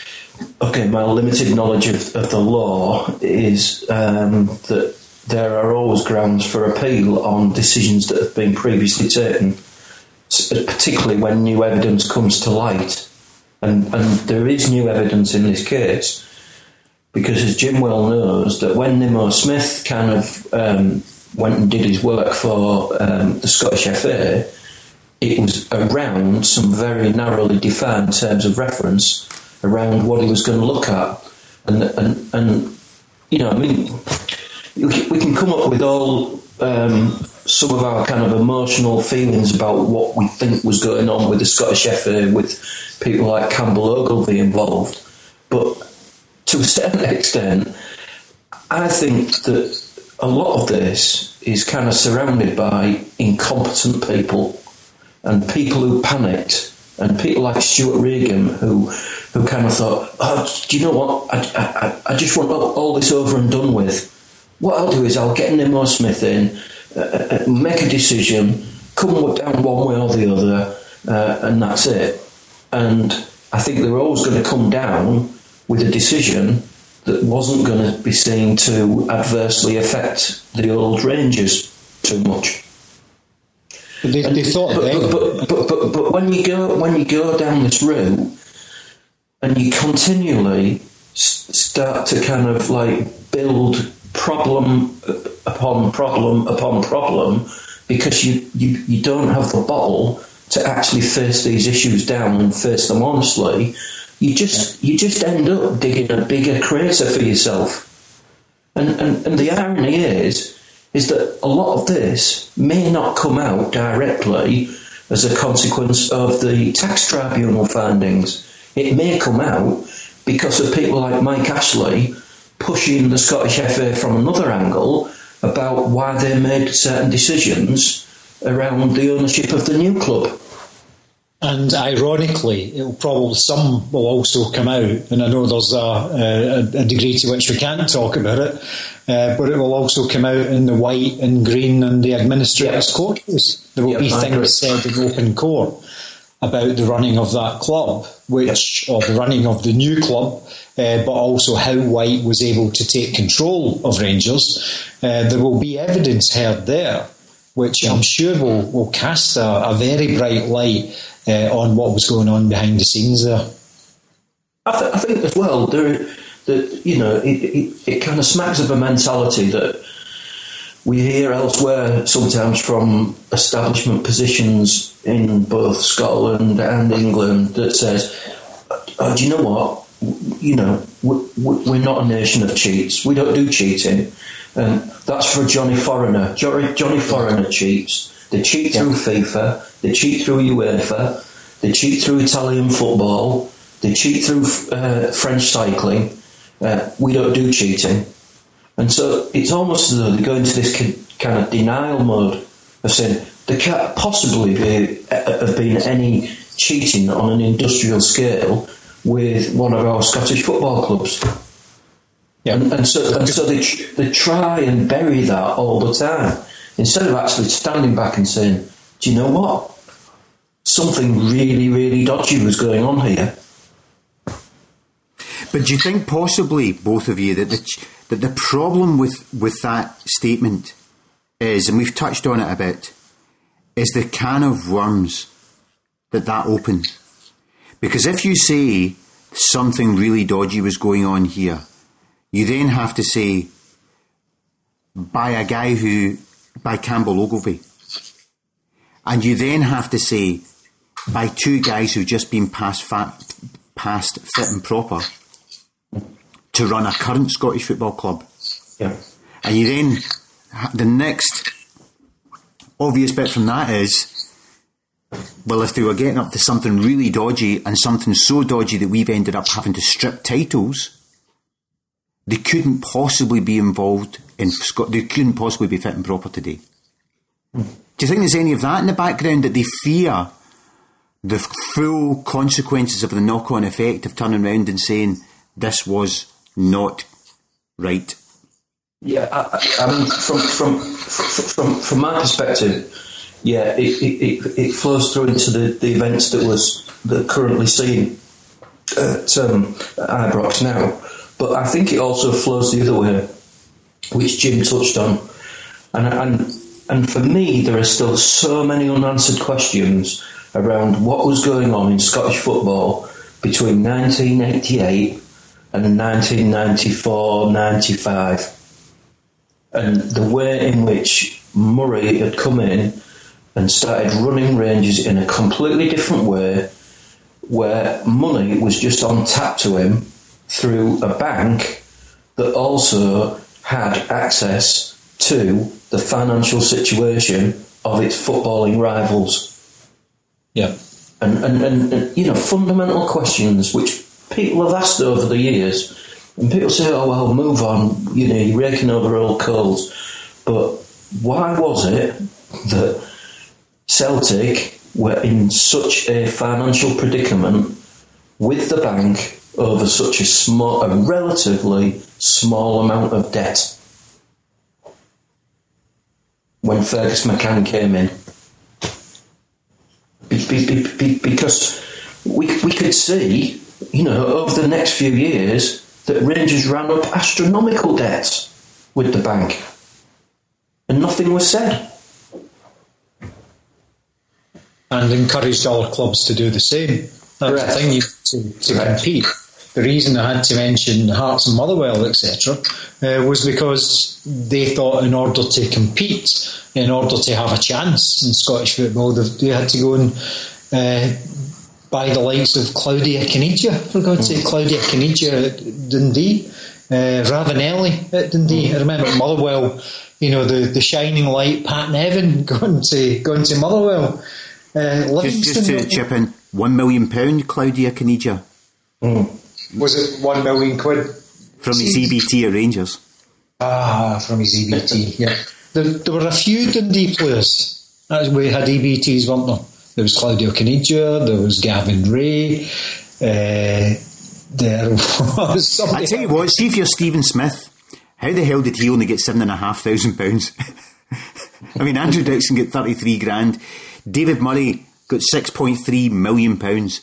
okay, my limited knowledge of, of the law is um, that there are always grounds for appeal on decisions that have been previously taken, particularly when new evidence comes to light. And, and there is new evidence in this case, because as Jim well knows, that when Nimmo Smith kind of um, went and did his work for um, the Scottish F A, it was around some very narrowly defined terms of reference around what he was going to look at. And, and, and you know, I mean, we can come up with all um, some of our kind of emotional feelings about what we think was going on with the Scottish F A, with people like Campbell Ogilvie involved. But to a certain extent, I think that a lot of this is kind of surrounded by incompetent people and people who panicked, and people like Stuart Regan who who kind of thought, oh, do you know what, I, I, I just want all this over and done with. What I'll do is I'll get Nimmo Smith in, uh, make a decision, come down one way or the other, uh, and that's it. And I think they were always going to come down with a decision that wasn't going to be seen to adversely affect the old Rangers too much. But they, they thought but, they... but, but, but, but when you go when you go down this route and you continually start to kind of like build problem upon problem upon problem, because you, you, you don't have the bottle to actually face these issues down and face them honestly, you just you just end up digging a bigger crater for yourself. And, and and the irony is is that a lot of this may not come out directly as a consequence of the tax tribunal findings. It may come out because of people like Mike Ashley pushing the Scottish F A from another angle about why they made certain decisions around the ownership of the new club. And ironically, it'll probably some will also come out, and I know there's a, a, a degree to which we can't talk about it, uh, but it will also come out in the white and green and the administrators' Yep. court case. There will Yep, be I agree. things said in open court about the running of that club, which, or the running of the new club, uh, but also how White was able to take control of Rangers. Uh, there will be evidence heard there, which I'm sure will, will cast a, a very bright light uh, on what was going on behind the scenes there. I, th- I think as well, there, that you know, it, it, it kind of smacks of a mentality that we hear elsewhere sometimes from establishment positions in both Scotland and England that says, oh, do you know what? You know, we're not a nation of cheats. We don't do cheating. And that's for Johnny Foreigner. Johnny, Johnny Foreigner cheats. They cheat through FIFA. They cheat through UEFA. They cheat through Italian football. They cheat through uh, French cycling. Uh, we don't do cheating. And so it's almost as though they go into this kind of denial mode of saying there can't possibly be, have been any cheating on an industrial scale with one of our Scottish football clubs. Yeah. And, and so, and so they, they try and bury that all the time, instead of actually standing back and saying, do you know what? Something really, really dodgy was going on here. But do you think possibly, both of you, that the, that the problem with, with that statement is, and we've touched on it a bit, is the can of worms that that opens? Because if you say something really dodgy was going on here, you then have to say, by a guy who, by Campbell Ogilvie, and you then have to say, by two guys who've just been passed, fat, passed fit and proper to run a current Scottish football club. Yeah. And you then, the next obvious bit from that is, well, if they were getting up to something really dodgy and something so dodgy that we've ended up having to strip titles, they couldn't possibly be involved in Scot. They couldn't possibly be fit and proper today. Mm. Do you think there's any of that in the background, that they fear the full consequences of the knock-on effect of turning around and saying this was not right? Yeah, I, I mean, from from from from my perspective, yeah, it, it, it, it flows through into the, the events that was that are currently seen at, um, at Ibrox now. But I think it also flows the other way, which Jim touched on. And, and, and for me, there are still so many unanswered questions around what was going on in Scottish football between nineteen eighty-eight and nineteen ninety-four ninety-five. And the way in which Murray had come in and started running Rangers in a completely different way, where money was just on tap to him through a bank that also had access to the financial situation of its footballing rivals. Yeah. And, and, and, and, you know, fundamental questions which people have asked over the years. And people say, oh, well, move on, you know, you're raking over old coals. But why was it that Celtic were in such a financial predicament with the bank over such a small, a relatively small amount of debt when Fergus McCann came in? Be, be, be, because we we could see, you know, over the next few years that Rangers ran up astronomical debts with the bank, and nothing was said. And encouraged all clubs to do the same. That's Correct. the thing, you to, to Correct. compete. The reason I had to mention Hearts and Motherwell, et cetera, uh, was because they thought in order to compete, in order to have a chance in Scottish football, they, they had to go and uh, buy the likes of Claudia Caniggia, for God's sake, Claudia Caniggia at Dundee, uh, Ravanelli at Dundee. I remember Motherwell, you know, the, the shining light, Pat Nevin going to going to Motherwell. Uh, Just, just to Livingston- chip in, one million pound Claudia Caniggia Was it one million quid? from his E B T at Rangers. Ah, from his E B T, yeah. There, there were a few Dundee players as we had E B Ts, weren't there? There was Claudio Caniggia, there was Gavin Ray, uh, there was somebody... I tell you what, see if you're Stephen Smith, how the hell did he only get seven and a half thousand pounds? I mean, Andrew Dixon got thirty-three grand, David Murray got six point three million pounds.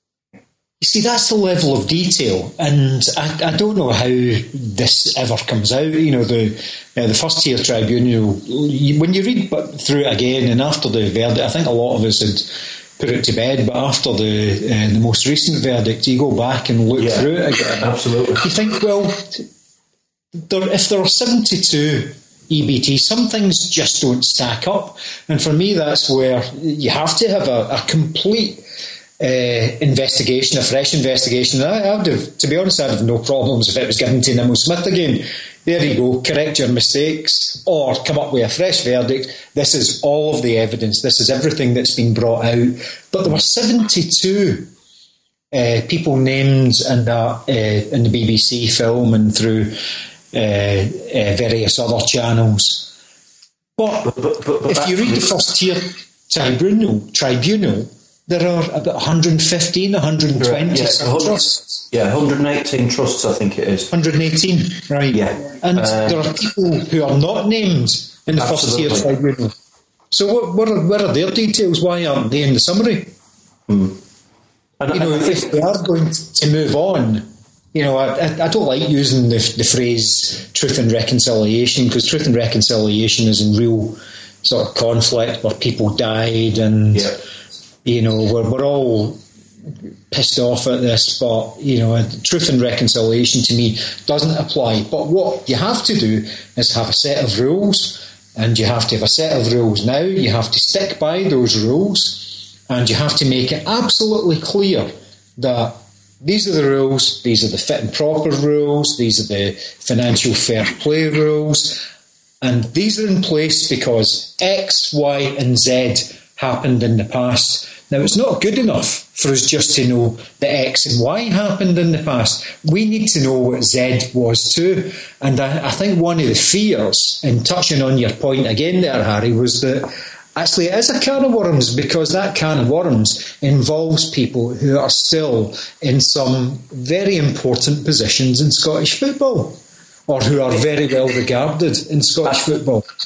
You see, that's the level of detail, and I, I don't know how this ever comes out. You know, the uh, the first tier tribunal, you, when you read through it again, and after the verdict, I think a lot of us had put it to bed, but after the uh, the most recent verdict, you go back and look Yeah, through it again. absolutely. You think, well, there, if there are seventy-two E B Ts, some things just don't stack up, and for me, that's where you have to have a, a complete Uh, investigation, a fresh investigation. I, I would have, to be honest, I'd have no problems if it was given to Nimmo Smith again. There you go, correct your mistakes or come up with a fresh verdict. This is all of the evidence, this is everything that's been brought out. But there were seventy-two uh, people named in, that, uh, in the B B C film and through uh, uh, various other channels. But, But, but, but, but if you read the actually- first tier tribunal, tribunal, there are about one hundred fifteen, one hundred twenty Yeah, some one hundred trusts. yeah, one hundred eighteen trusts, I think it is. one hundred eighteen, right. Yeah. And Uh, there are people who are not named in the first tier Absolutely. tribunal. So what, what are, where are their details? Why aren't they in the summary? And You know, I think- if they are going to move on, you know, I, I, I don't like using the, the phrase truth and reconciliation, because truth and reconciliation is in real sort of conflict where people died and, Yeah. you know, we're, we're all pissed off at this, but, you know, truth and reconciliation to me doesn't apply. But what you have to do is have a set of rules, and you have to have a set of rules now. You have to stick by those rules, and you have to make it absolutely clear that these are the rules, these are the fit and proper rules, these are the financial fair play rules, and these are in place because X, Y, and Z happened in the past. Now, it's not good enough for us just to know that X and Y happened in the past. We need to know what Z was too. And I, I think one of the fears, in touching on your point again there, Harry, was that actually it is a can of worms, because that can of worms involves people who are still in some very important positions in Scottish football, or who are very well regarded in Scottish football.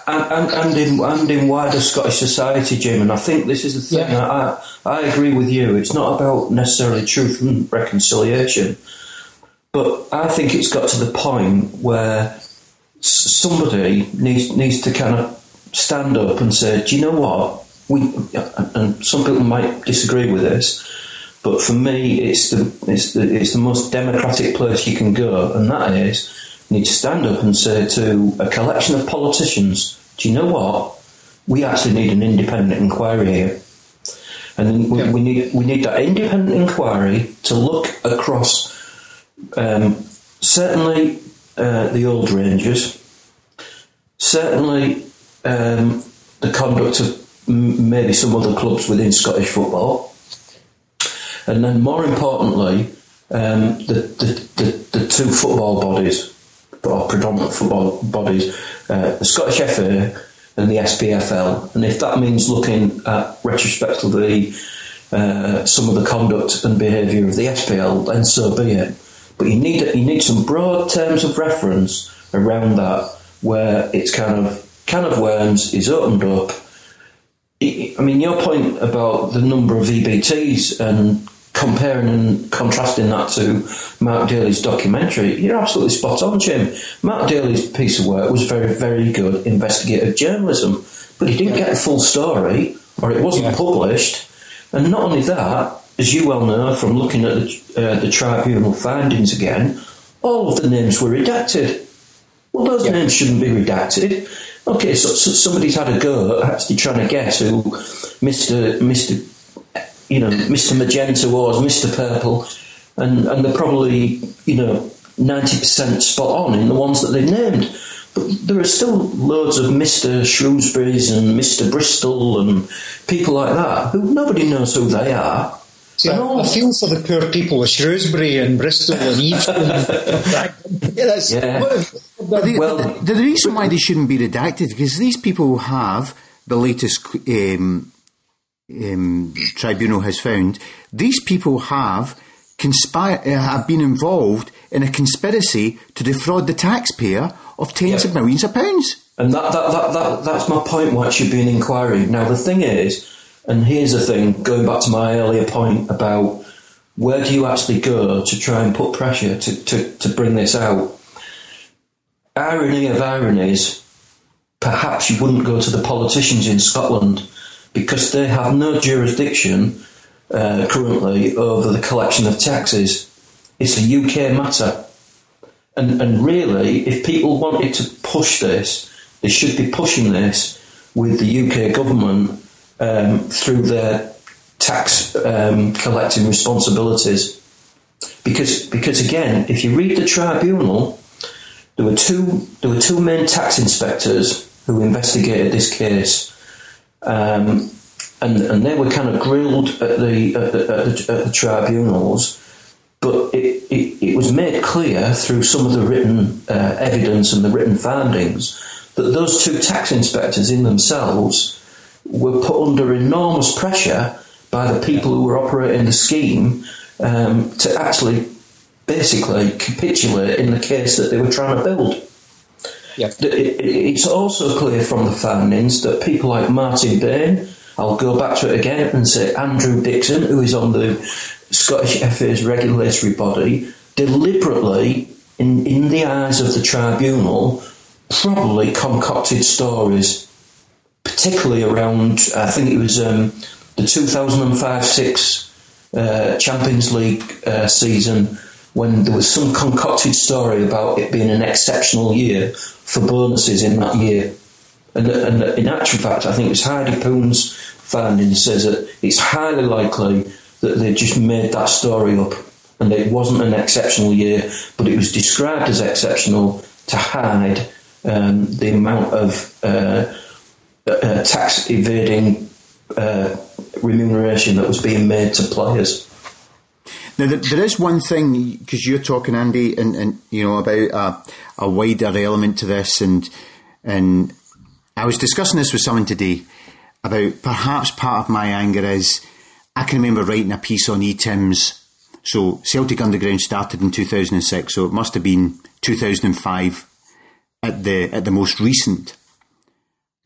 and, and, in, and in wider Scottish society, Jim, and I think this is the thing, yeah. I, I agree with you, it's not about necessarily truth and reconciliation, but I think it's got to the point where somebody needs needs to kind of stand up and say, do you know what, we, and some people might disagree with this, but for me it's the, it's the, it's the most democratic place you can go, and that is, you need to stand up and say to a collection of politicians, do you know what, we actually need an independent inquiry here. And then we, yeah. we need we need that independent inquiry to look across um, certainly uh, the old Rangers, certainly um, the conduct of m- maybe some other clubs within Scottish football, and then more importantly, um, the, the, the, the two football bodies, or predominant football bodies, uh, the Scottish F A and the S P F L. And if that means looking at retrospectively uh, some of the conduct and behaviour of the S P L, then so be it. But you need you need some broad terms of reference around that, where it's kind of can of worms is opened up. I mean, your point about the number of V B Ts and comparing and contrasting that to Mark Daly's documentary, you're absolutely spot on, Jim. Mark Daly's piece of work was very, very good investigative journalism, but he didn't get the full story, or it wasn't yeah. published. And not only that, as you well know from looking at the, uh, the tribunal findings again, all of the names were redacted. Well, those yeah. names shouldn't be redacted. Okay, so, so somebody's had a go at actually trying to guess who Mister Mister you know, Mister Magenta was, Mister Purple, and, and they're probably, you know, ninety percent spot on in the ones that they've named. But there are still loads of Mister Shrewsbury's and Mister Bristol and people like that who nobody knows who they are. See, I, I feel for the poor people of Shrewsbury and Bristol and Evesham. yeah, that's, yeah. But the, well, the, the reason why they shouldn't be redacted, because these people have the latest um, um, tribunal has found, these people have conspire uh, have been involved in a conspiracy to defraud the taxpayer of tens yeah. of millions of pounds. And that, that, that, that that's my point why it should be an inquiry. Now the thing is, and here's the thing, going back to my earlier point about where do you actually go to try and put pressure to, to, to bring this out? Irony of ironies, perhaps you wouldn't go to the politicians in Scotland because they have no jurisdiction uh, currently over the collection of taxes. It's a U K matter. And, and really, if people wanted to push this, they should be pushing this with the U K government Um, through their tax um, collecting responsibilities, because because again, if you read the tribunal, there were two there were two main tax inspectors who investigated this case, um, and and they were kind of grilled at the at the, at the, at the tribunals, but it, it it was made clear through some of the written uh, evidence and the written findings that those two tax inspectors in themselves were put under enormous pressure by the people who were operating the scheme um, to actually basically capitulate in the case that they were trying to build. Yep. It's also clear from the findings that people like Martin Bain, I'll go back to it again and say Andrew Dixon, who is on the Scottish F A's regulatory body, deliberately, in, in the eyes of the tribunal, probably concocted stories, particularly around, I think it was um, the two thousand five six uh, Champions League uh, season, when there was some concocted story about it being an exceptional year for bonuses in that year. And, and in actual fact, I think it was Heidi Poon's finding says that it's highly likely that they just made that story up and it wasn't an exceptional year, but it was described as exceptional to hide um, the amount of Uh, Uh, tax evading uh, remuneration that was being made to players. Now, there, there is one thing, because you're talking, Andy, and, and you know about a, a wider element to this, and and I was discussing this with someone today about perhaps part of my anger is I can remember writing a piece on E-Tims. So Celtic Underground started in two thousand six, so it must have been two thousand five at the at the most recent.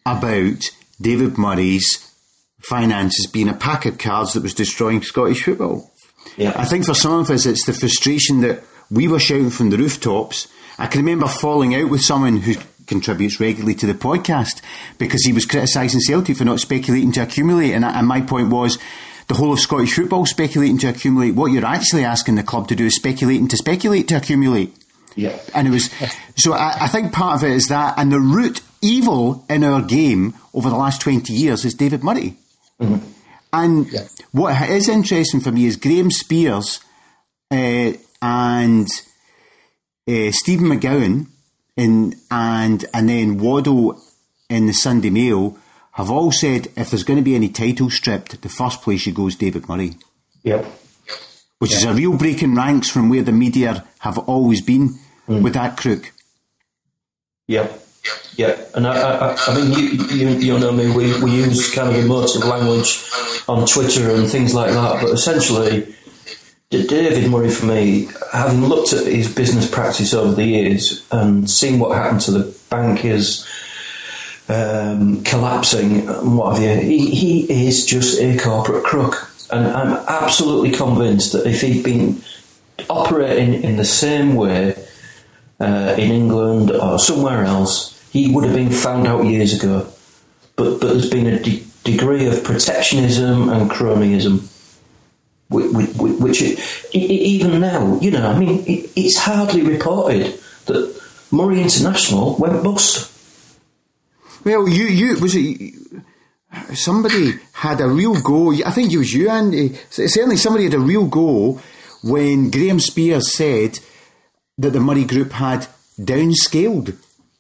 about David Murray's finances being a pack of cards that was destroying Scottish football. Yeah. I think for some of us it's the frustration that we were shouting from the rooftops. I can remember falling out with someone who contributes regularly to the podcast because he was criticising Celtic for not speculating to accumulate, and, and my point was the whole of Scottish football speculating to accumulate. What you're actually asking the club to do is speculating to speculate to accumulate. Yeah. And it was so I, I think part of it is that, and the root evil in our game over the last twenty years is David Murray. Mm-hmm. And yeah. what is interesting for me is Graham Spears uh, and uh, Stephen McGowan in, and and then Waddle in the Sunday Mail have all said if there's going to be any title stripped, the first place you go is David Murray. Yep. Which yeah. is a real break in ranks from where the media have always been mm. with that crook. Yep. Yeah, and I, I, I mean, you, you, you know me. We, we use kind of emotive language on Twitter and things like that. But essentially, David Murray, for me, having looked at his business practice over the years and seen what happened to the bankers um, collapsing and what have you, he, he is just a corporate crook. And I'm absolutely convinced that if he'd been operating in the same way uh, in England or somewhere else, he would have been found out years ago. But but there's been a de- degree of protectionism and cronyism, which, which it, it, even now, you know, I mean, it, it's hardly reported that Murray International went bust. Well, you, you was it somebody had a real go. I think it was you, Andy. Certainly, somebody had a real go when Graham Spears said that the Murray Group had downscaled.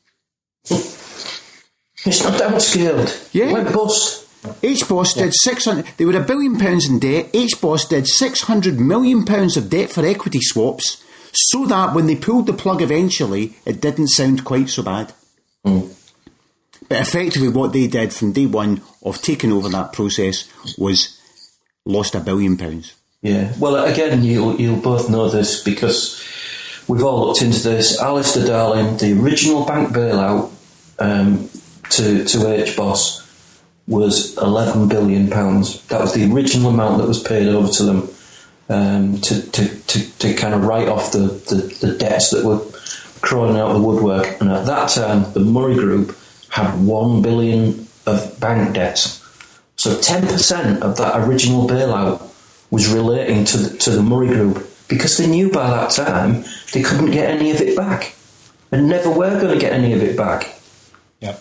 It's not downscaled. Yeah. It went bust. H-Boss did six hundred. They were a billion pounds in debt. H-Boss did six hundred million pounds of debt for equity swaps, so that when they pulled the plug eventually, it didn't sound quite so bad. Mm. But effectively, what they did from day one of taking over that process was lost a billion pounds. Yeah. Well, again, you'll you'll both know this because we've all looked into this. Alistair Darling, the original bank bailout um, to to H-Boss was eleven billion pounds. That was the original amount that was paid over to them um, to, to, to, to kind of write off the, the, the debts that were crawling out of the woodwork. And at that time, the Murray Group had one billion of bank debts. So ten percent of that original bailout was relating to the, to the Murray Group, because they knew by that time they couldn't get any of it back, and never were going to get any of it back. Yeah.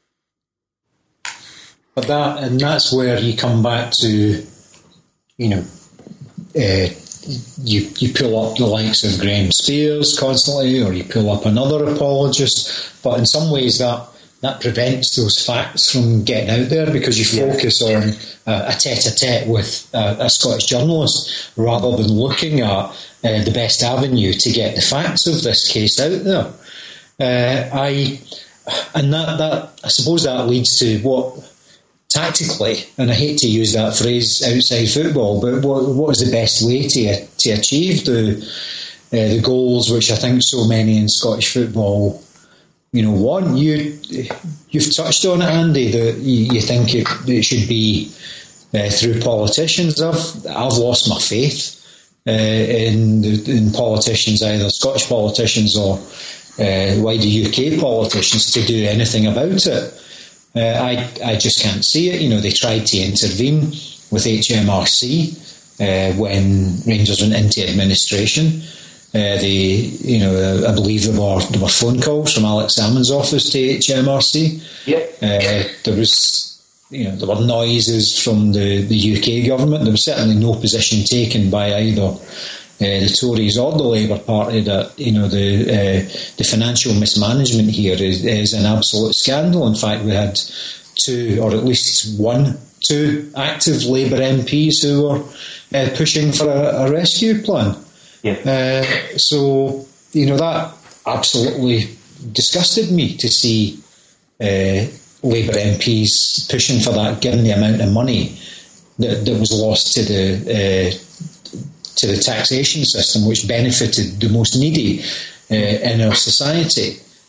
But that, and that's where you come back to, you know, uh, you you pull up the likes of Graham Spears constantly, or you pull up another apologist, but in some ways that that prevents those facts from getting out there, because you focus yeah. on uh, a tete-a-tete with uh, a Scottish journalist rather than looking at uh, the best avenue to get the facts of this case out there. Uh, I and that, that I suppose that leads to what tactically, and I hate to use that phrase outside football, but what what is the best way to to achieve the uh, the goals which I think so many in Scottish football, you know, want? You you've touched on it, Andy, that you, you think it, it should be uh, through politicians. I've I've lost my faith uh, in the, in politicians, either Scottish politicians or uh, wider U K politicians, to do anything about it. Uh, I I just can't see it. You know, they tried to intervene with H M R C uh, when Rangers went into administration. Uh, they, you know, I believe there were there were phone calls from Alex Salmond's office to H M R C. Yeah. Uh, there was, you know, there were noises from the, the U K government. There was certainly no position taken by either Uh, the Tories or the Labour Party that, you know, the uh, the financial mismanagement here is, is an absolute scandal. In fact, we had two, or at least one, two active Labour M Ps who were uh, pushing for a, a rescue plan. Yeah. Uh, so, you know, that absolutely disgusted me to see uh, Labour M Ps pushing for that, given the amount of money that, that was lost to the uh, to the taxation system, which benefited the most needy uh, in our society.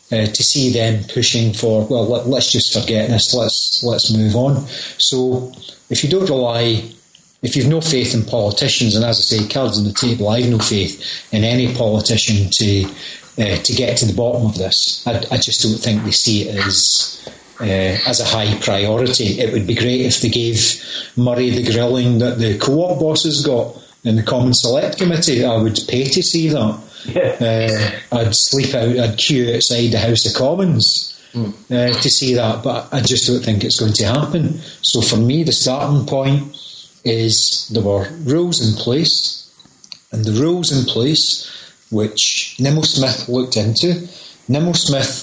uh, to see them pushing for, well, let, let's just forget this, let's let's move on. So if you don't rely, if you've no faith in politicians, and as I say, cards on the table, I've no faith in any politician to uh, to get to the bottom of this. I, I just don't think they see it as uh, as a high priority. It would be great if they gave Murray the grilling that the co-op bosses got in the Common Select Committee. I would pay to see that. Yeah. Uh, I'd sleep out, I'd queue outside the House of Commons mm. uh, to see that, but I just don't think it's going to happen. So for me, the starting point is there were rules in place, and the rules in place which Nimmo Smith looked into. Nimmo Smith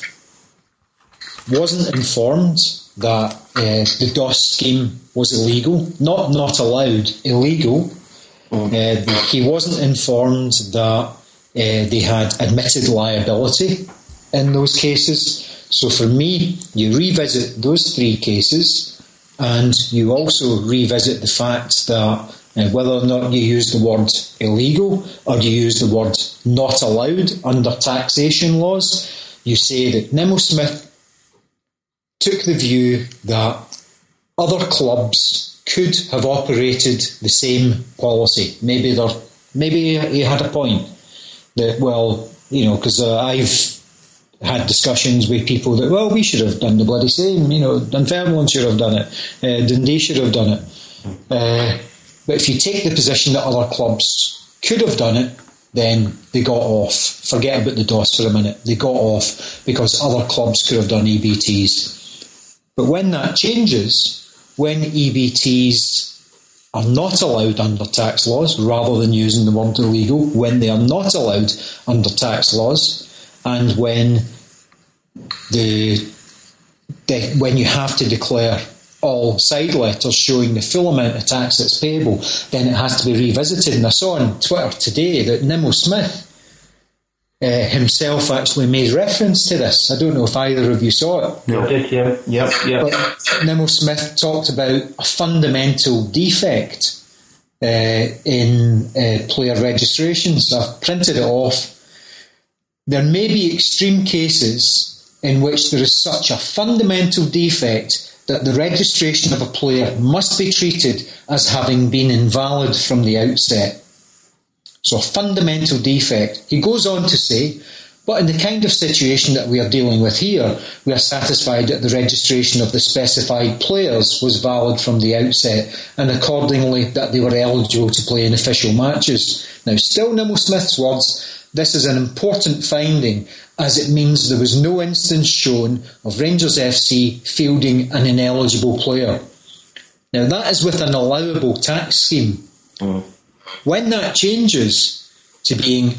wasn't informed that uh, the DOS scheme was illegal, not not allowed, illegal. Mm. Uh, he wasn't informed that uh, they had admitted liability in those cases. So for me, you revisit those three cases, and you also revisit the fact that uh, whether or not you use the word illegal or you use the word not allowed under taxation laws, you say that Nimmo Smith took the view that other clubs could have operated the same policy. Maybe there, maybe he had a point that, well, you know, because uh, I've had discussions with people that, well, we should have done the bloody same, you know, Dunfermline should have done it, uh, Dundee should have done it. Uh, but if you take the position that other clubs could have done it, then they got off. Forget about the DOS for a minute. They got off because other clubs could have done E B Ts. But when that changes, when E B Ts are not allowed under tax laws, rather than using the word illegal, when they are not allowed under tax laws, and when the, the when you have to declare all side letters showing the full amount of tax that's payable, then it has to be revisited. And I saw on Twitter today that Nimmo Smith uh, himself actually made reference to this. I don't know if either of you saw it. No, I did, yeah. Yep, yep. But Nimmo Smith talked about a fundamental defect uh, in uh, player registrations. I've printed it off. There may be extreme cases in which there is such a fundamental defect that the registration of a player must be treated as having been invalid from the outset. So a fundamental defect. He goes on to say, but in the kind of situation that we are dealing with here, we are satisfied that the registration of the specified players was valid from the outset, and accordingly that they were eligible to play in official matches. Now, still Nimmo Smith's words, this is an important finding, as it means there was no instance shown of Rangers F C fielding an ineligible player. Now, that is with an allowable tax scheme. Mm. When that changes to being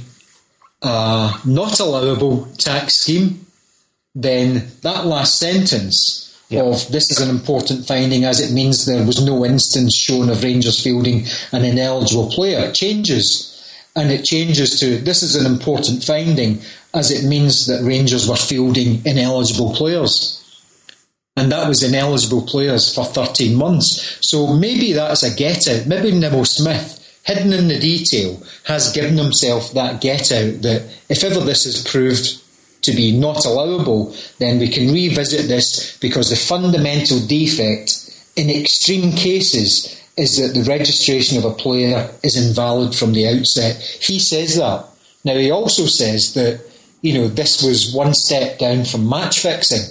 a not allowable tax scheme, then that last sentence yep. of this is an important finding, as it means there was no instance shown of Rangers fielding an ineligible player, changes. And it changes to, this is an important finding, as it means that Rangers were fielding ineligible players. And that was ineligible players for thirteen months. So maybe that's a get-out. Maybe Nimmo Smith, hidden in the detail, has given himself that get-out that if ever this is proved to be not allowable, then we can revisit this, because the fundamental defect in extreme cases is that the registration of a player is invalid from the outset. He says that. Now, he also says that, you know, this was one step down from match fixing.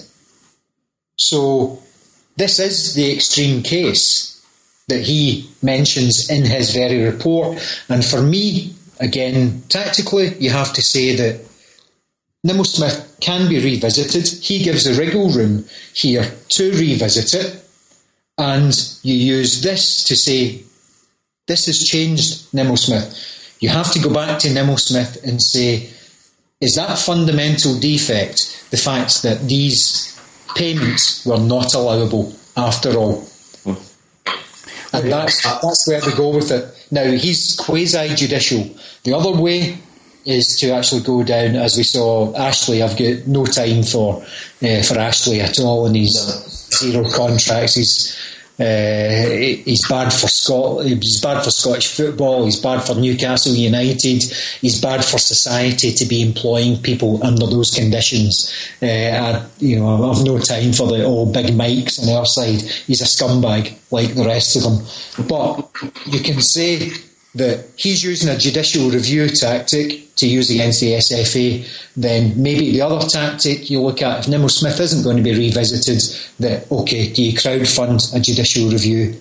So this is the extreme case that he mentions in his very report. And for me, again, tactically, you have to say that Nimmo Smith can be revisited. He gives a wriggle room here to revisit it. And you use this to say, this has changed Nimmo Smith. You have to go back to Nimmo Smith and say, is that fundamental defect the fact that these payments were not allowable after all? And that's, that's where they go with it. Now, he's quasi-judicial. The other way is to actually go down, as we saw Ashley. I've got no time for uh, for Ashley at all, and he's zero contracts. He's Uh, he's bad for Scot. He's bad for Scottish football. He's bad for Newcastle United. He's bad for society to be employing people under those conditions. Uh, I, you know, I've no time for the old big Mikes on our side. He's a scumbag like the rest of them. But you can say that he's using a judicial review tactic to use against the S F A, then maybe the other tactic you look at, if Nimmo Smith isn't going to be revisited, that, OK, do you crowdfund a judicial review?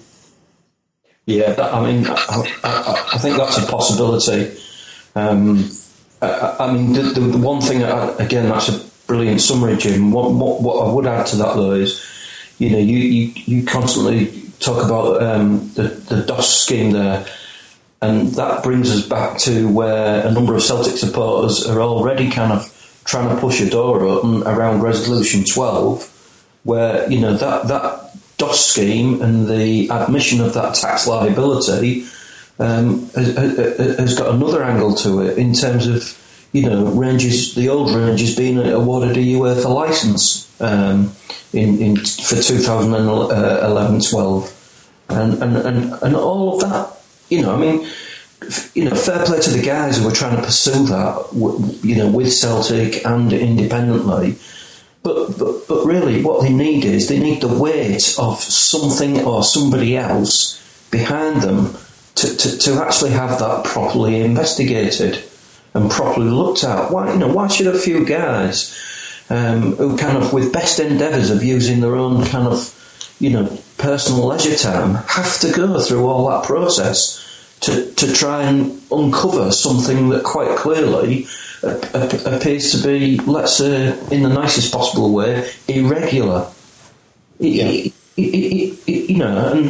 Yeah, that, I mean, I, I, I think that's a possibility. Um, I, I mean, the, the, the one thing, I, again, that's a brilliant summary, Jim. What, what, what I would add to that, though, is, you know, you, you, you constantly talk about um, the, the D O S scheme there. And that brings us back to where a number of Celtic supporters are already kind of trying to push a door open around Resolution twelve, where, you know, that, that D O S scheme and the admission of that tax liability um, has, has got another angle to it in terms of, you know, Rangers, the old Rangers being awarded a UEFA licence um, in, in for two thousand eleven twelve. And, and, and, and all of that. You know, I mean, you know, fair play to the guys who were trying to pursue that, you know, with Celtic and independently. But, but, but really, what they need is they need the weight of something or somebody else behind them to, to, to actually have that properly investigated and properly looked at. Why, you know, why should a few guys um, who kind of, with best endeavours of using their own kind of, you know, personal leisure time, have to go through all that process to, to try and uncover something that quite clearly uh, appears to be, let's say, in the nicest possible way, irregular. Yeah. It, it, it, it, you know, and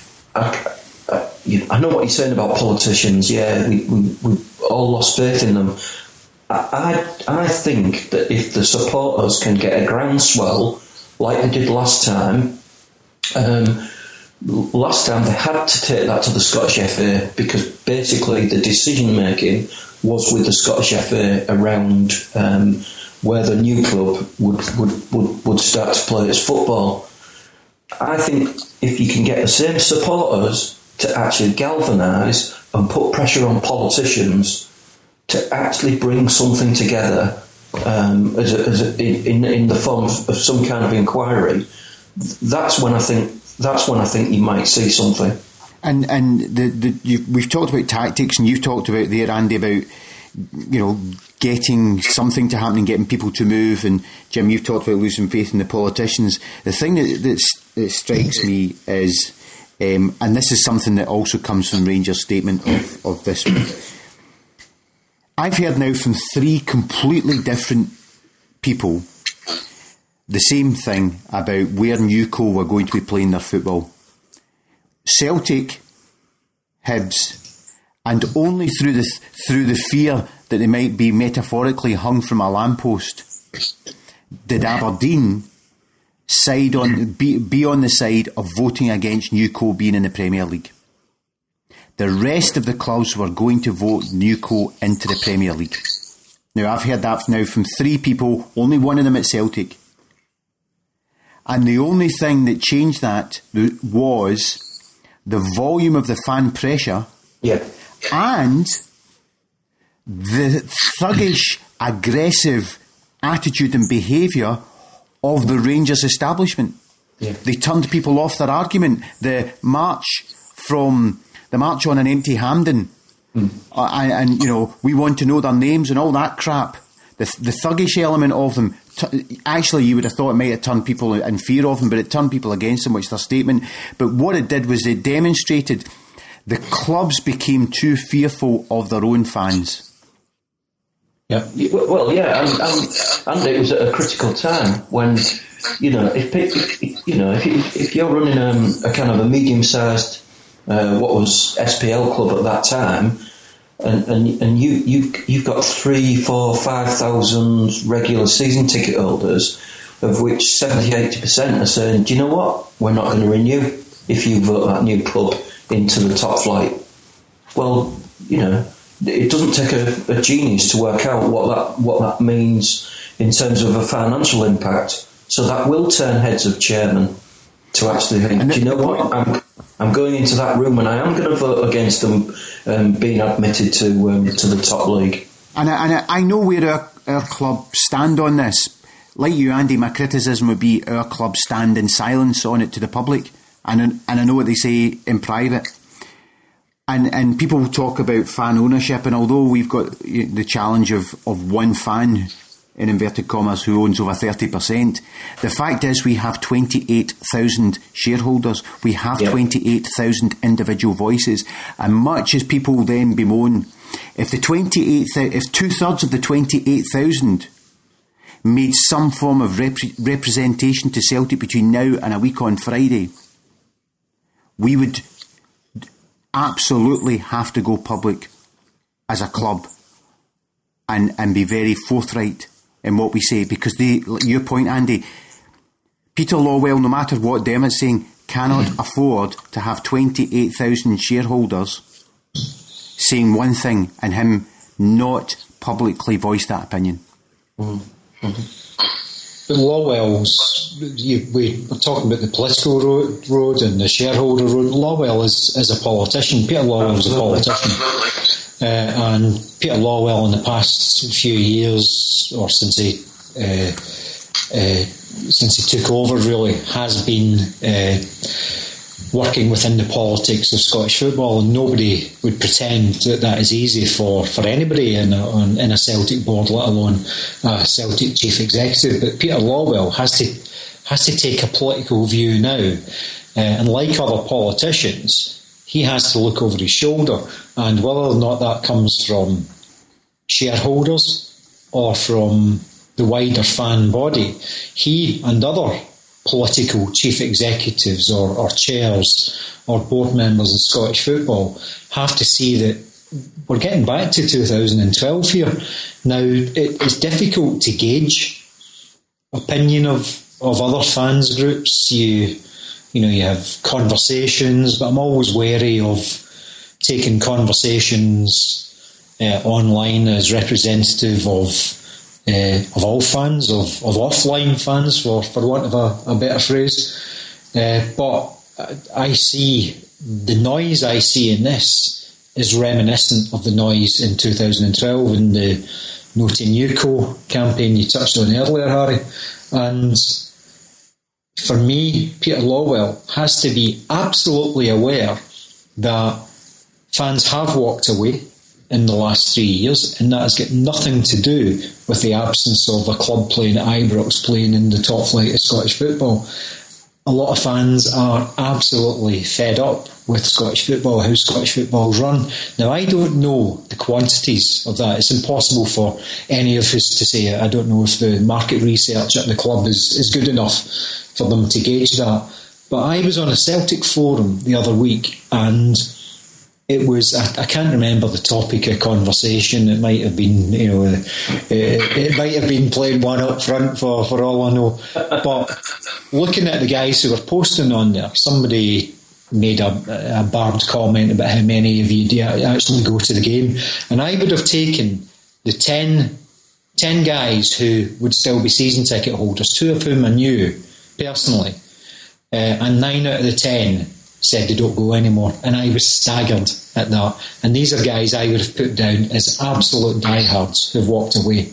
I, I, I know what you're saying about politicians. Yeah, we, we, we all lost faith in them. I, I, I think that if the supporters can get a groundswell like they did last time, Um, last time they had to take that to the Scottish F A because basically the decision making was with the Scottish F A around um, where the new club would, would, would, would start to play its football. I think if you can get the same supporters to actually galvanise and put pressure on politicians to actually bring something together um, as a, as a, in, in the form of some kind of inquiry, that's when I think that's when I think you might see something. And and the, the you, we've talked about tactics, and you've talked about there, Andy, about, you know, getting something to happen and getting people to move. And Jim, you've talked about losing faith in the politicians. The thing that, that, that strikes me is, um, and this is something that also comes from Rangers' statement of, of this week. I've heard now from three completely different people the same thing about where Newco were going to be playing their football. Celtic, Hibs, and only through the through the fear that they might be metaphorically hung from a lamppost did Aberdeen side on be, be on the side of voting against Newco being in the Premier League. The rest of the clubs were going to vote Newco into the Premier League. Now, I've heard that now from three people, only one of them at Celtic. And the only thing that changed that was the volume of the fan pressure, yeah, and the thuggish, aggressive attitude and behaviour of the Rangers establishment. Yeah. They turned people off their argument. The march from the march on an empty Hampden, mm. uh, and, and you know, we want to know their names and all that crap. The, the thuggish element of them, t- actually you would have thought it might have turned people in fear of them, but it turned people against them, which is their statement. But what it did was it demonstrated the clubs became too fearful of their own fans. Yeah. Well, yeah, and, and, and it was at a critical time when, you know, if, if you know if, you, if you're running um, a kind of a medium-sized, uh, what was S P L club at that time, and and, and you you you've got three, four, five thousand regular season ticket holders, of which seventy, eighty percent are saying, do you know what? We're not going to renew if you vote that new club into the top flight. Well, you know, it doesn't take a, a genius to work out what that what that means in terms of a financial impact. So that will turn heads of chairmen. to actually think, and do you know what? I'm, I'm going into that room and I am going to vote against them um, being admitted to um, to the top league. And I, and I, I know where our, our club stand on this. Like you, Andy, my criticism would be our club stand in silence on it to the public. And and I know what they say in private. And and people talk about fan ownership, and although we've got the challenge of, of one fan, in inverted commas, who owns over thirty percent, the fact is we have twenty-eight thousand shareholders, we have yep. twenty-eight thousand individual voices, and much as people then bemoan, if the twenty-eight, if two-thirds of the twenty-eight thousand made some form of rep- representation to Celtic between now and a week on Friday, we would absolutely have to go public as a club and, and be very forthright in what we say, because they, your point, Andy, Peter Lawwell, no matter what Dermot's saying, cannot mm. afford to have twenty-eight thousand shareholders saying one thing and him not publicly voice that opinion. Mm. Mm-hmm. But Lawwell's, you, we were talking about the political road, road and the shareholder road. Lawwell is, is a politician. Peter Lawwell is a politician. Uh, and Peter Lawwell in the past few years, or since he uh, uh, since he took over, really has been uh, working within the politics of Scottish football, and nobody would pretend that that is easy for, for anybody in a, on, in a Celtic board, let alone a Celtic chief executive. But Peter Lawwell has to has to take a political view now, uh, and like other politicians, he has to look over his shoulder, and whether or not that comes from shareholders or from the wider fan body, he and other political chief executives or, or chairs or board members in Scottish football have to see that we're getting back to two thousand twelve here. Now, it, it's difficult to gauge opinion of, of other fans groups. You you know, you have conversations, but I'm always wary of taking conversations uh, online as representative of Uh, of all fans, of, of offline fans, for, for want of a, a better phrase. Uh, but I see, the noise I see in this is reminiscent of the noise in two thousand twelve in the No to Newco campaign you touched on earlier, Harry. And for me, Peter Lawwell has to be absolutely aware that fans have walked away in the last three years, and that has got nothing to do with the absence of a club playing at Ibrox, playing in the top flight of Scottish football. A lot of fans are absolutely fed up with Scottish football, how Scottish football is run. Now, I don't know the quantities of that. It's impossible for any of us to say it. I don't know if the market research at the club is, is good enough for them to gauge that. But I was on a Celtic forum the other week, and it was, I, I can't remember the topic of conversation. It might have been, you know, it, it might have been playing one up front for, for all I know. But looking at the guys who were posting on there, somebody made a, a barbed comment about how many of you do actually go to the game. And I would have taken the ten, ten guys who would still be season ticket holders, two of whom I knew personally, uh, and nine out of the ten said they don't go anymore, and I was staggered at that. And these are guys I would have put down as absolute diehards who've walked away.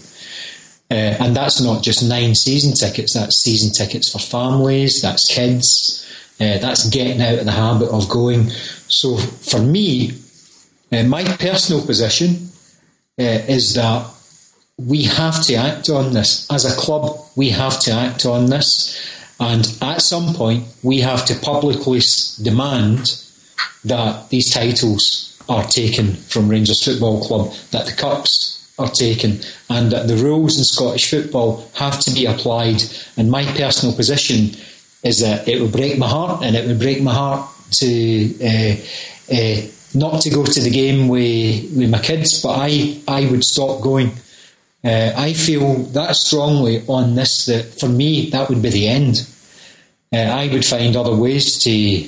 Uh, and that's not just nine season tickets, that's season tickets for families, that's kids, uh, that's getting out of the habit of going. So for me, uh, my personal position uh, is that we have to act on this. As a club, we have to act on this. And at some point, we have to publicly demand that these titles are taken from Rangers Football Club, that the cups are taken, and that the rules in Scottish football have to be applied. And my personal position is that it would break my heart, and it would break my heart to uh, uh, not to go to the game with, with my kids, but I, I would stop going. Uh, I feel that strongly on this that for me that would be the end. Uh, I would find other ways to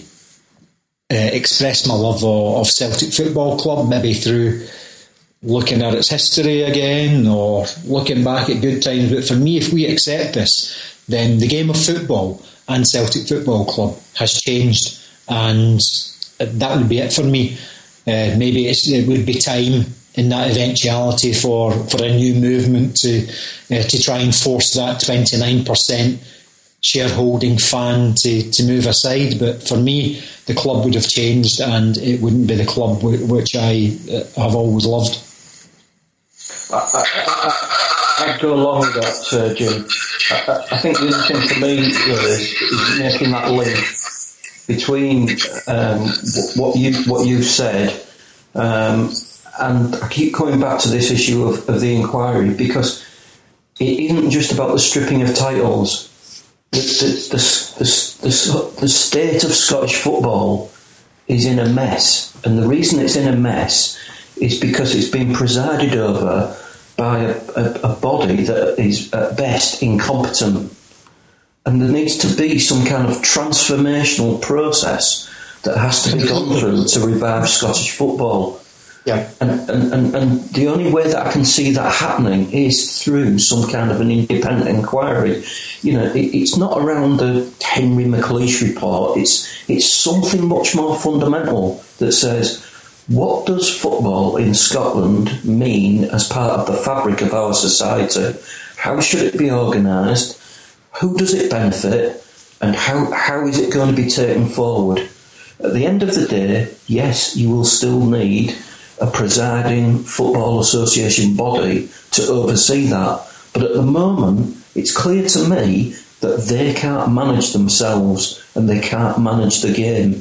uh, express my love of, of Celtic Football Club, maybe through looking at its history again or looking back at good times. But for me, if we accept this, then the game of football and Celtic Football Club has changed, and that would be it for me. Uh, maybe it's, it would be time in that eventuality for, for a new movement to uh, to try and force that twenty-nine percent shareholding fan to, to move aside. But for me, the club would have changed, and it wouldn't be the club w- which I uh, have always loved. I, I, I, I'd go along with that, uh, Jim. I, I think the other thing for me is, is making that link between um, what you what you've said, um, and I keep coming back to this issue of, of the inquiry, because it isn't just about the stripping of titles. The the, the, the, the, the state of Scottish football is in a mess, and the reason it's in a mess is because it's been presided over by a, a, a body that is at best incompetent. And there needs to be some kind of transformational process that has to be gone through to revive Scottish football. Yeah. And, and, and, and the only way that I can see that happening is through some kind of an independent inquiry. You know, it, it's not around the Henry McLeish report. It's it's something much more fundamental that says, what does football in Scotland mean as part of the fabric of our society? How should it be organised? Who does it benefit? And how how is it going to be taken forward? At the end of the day, yes, you will still need a presiding football association body to oversee that. But at the moment, it's clear to me that they can't manage themselves and they can't manage the game.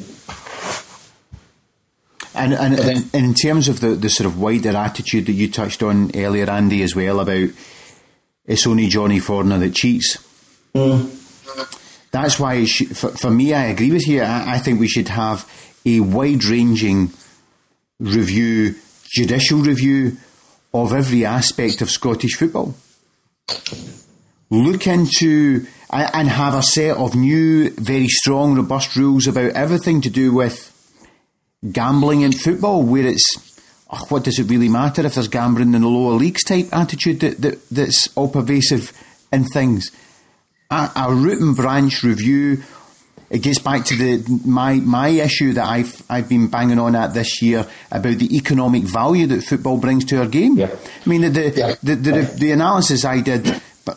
And, and, and in terms of the, the sort of wider attitude that you touched on earlier, Andy, as well, about it's only Johnny Forner that cheats. Mm. That's why, it should, for, for me, I agree with you. I, I think we should have a wide-ranging review, judicial review of every aspect of Scottish football. Look into and have a set of new, very strong, robust rules about everything to do with gambling in football, where it's, oh, what does it really matter if there's gambling in the lower leagues type attitude that, that that's all pervasive in things. A, a root and branch review. It gets back to the my my issue that I've I've been banging on at this year about the economic value that football brings to our game. Yeah. I mean, the the, yeah. the, the, the, the analysis I did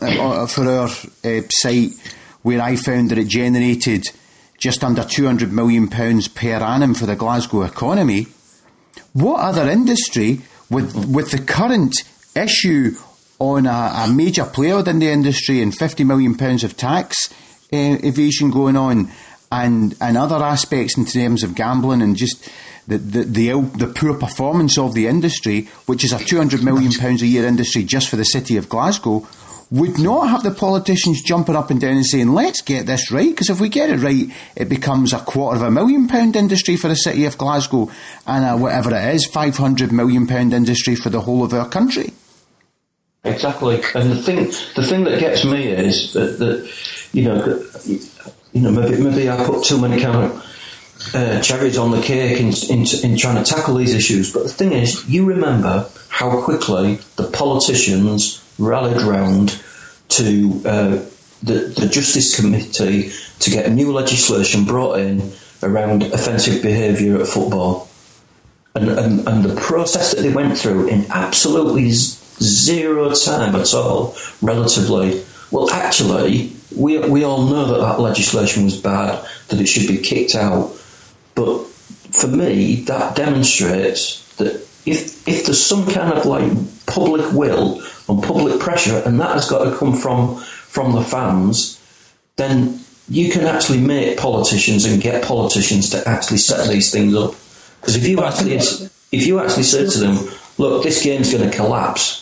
for our uh, site, where I found that it generated just under two hundred million pounds per annum for the Glasgow economy. What other industry, with with the current issue on a, a major player within the industry and fifty million pounds of tax uh, evasion going on, and, and other aspects in terms of gambling and just the the, the ill, the poor performance of the industry, which is a two hundred million pounds a year industry just for the city of Glasgow, would not have the politicians jumping up and down and saying, let's get this right, because if we get it right, it becomes a quarter of a million pound industry for the city of Glasgow and a, whatever it is, five hundred million pound industry for the whole of our country. Exactly. And the thing the thing that gets me is that, that you know, you know, maybe, maybe I put too many kind of uh, cherries on the cake in, in, in trying to tackle these issues. But the thing is, you remember how quickly the politicians rallied round to uh, the, the Justice Committee to get new legislation brought in around offensive behaviour at football. And, and, and the process that they went through in absolutely zero time at all, relatively. Well, actually, we we all know that that legislation was bad, that it should be kicked out. But for me, that demonstrates that if if there's some kind of like public will and public pressure, and that has got to come from from the fans, then you can actually make politicians and get politicians to actually set these things up. Because if you actually if you actually say to them, look, this game's going to collapse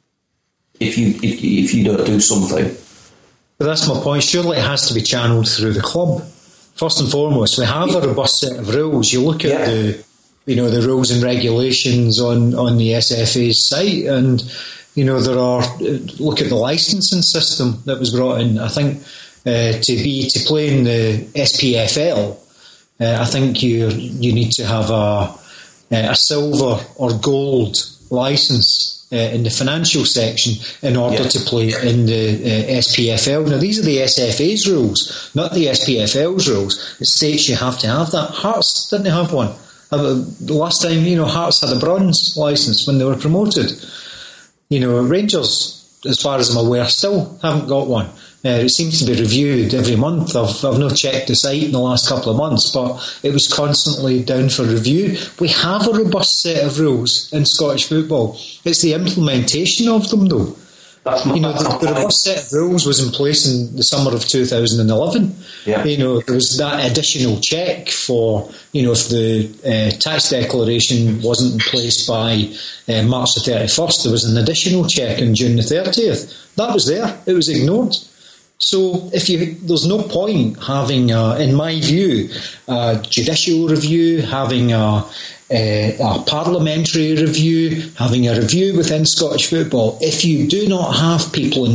if you if, if you don't do something. But that's my point. Surely it has to be channeled through the club. First and foremost, we have a robust set of rules. You look at yeah. the, you know, the rules and regulations on, on the S F A's site, and you know there are. Look at the licensing system that was brought in. I think uh, to be to play in the S P F L, uh, I think you you need to have a a silver or gold license. uh, in the financial section in order Yeah. to play in the uh, S P F L. Now, these are the S F A's rules, not the S P F L's rules. It states you have to have that. Hearts didn't have one. Uh, The last time, you know, Hearts had a bronze licence when they were promoted. You know, Rangers, as far as I'm aware, still haven't got one. Uh, it seems to be reviewed every month. I've, I've not checked the site in the last couple of months, but it was constantly down for review. We have a robust set of rules in Scottish football. It's the implementation of them, though. That's my, You know, that's the, my the point. robust set of rules was in place in the summer of two thousand eleven. Yeah. You know, there was that additional check for, you know, if the uh, tax declaration wasn't in place by uh, March the thirty-first, there was an additional check on June the thirtieth. That was there. It was ignored. So if you, there's no point having, a, in my view, a judicial review, having a, a, a parliamentary review, having a review within Scottish football, if you do not have people in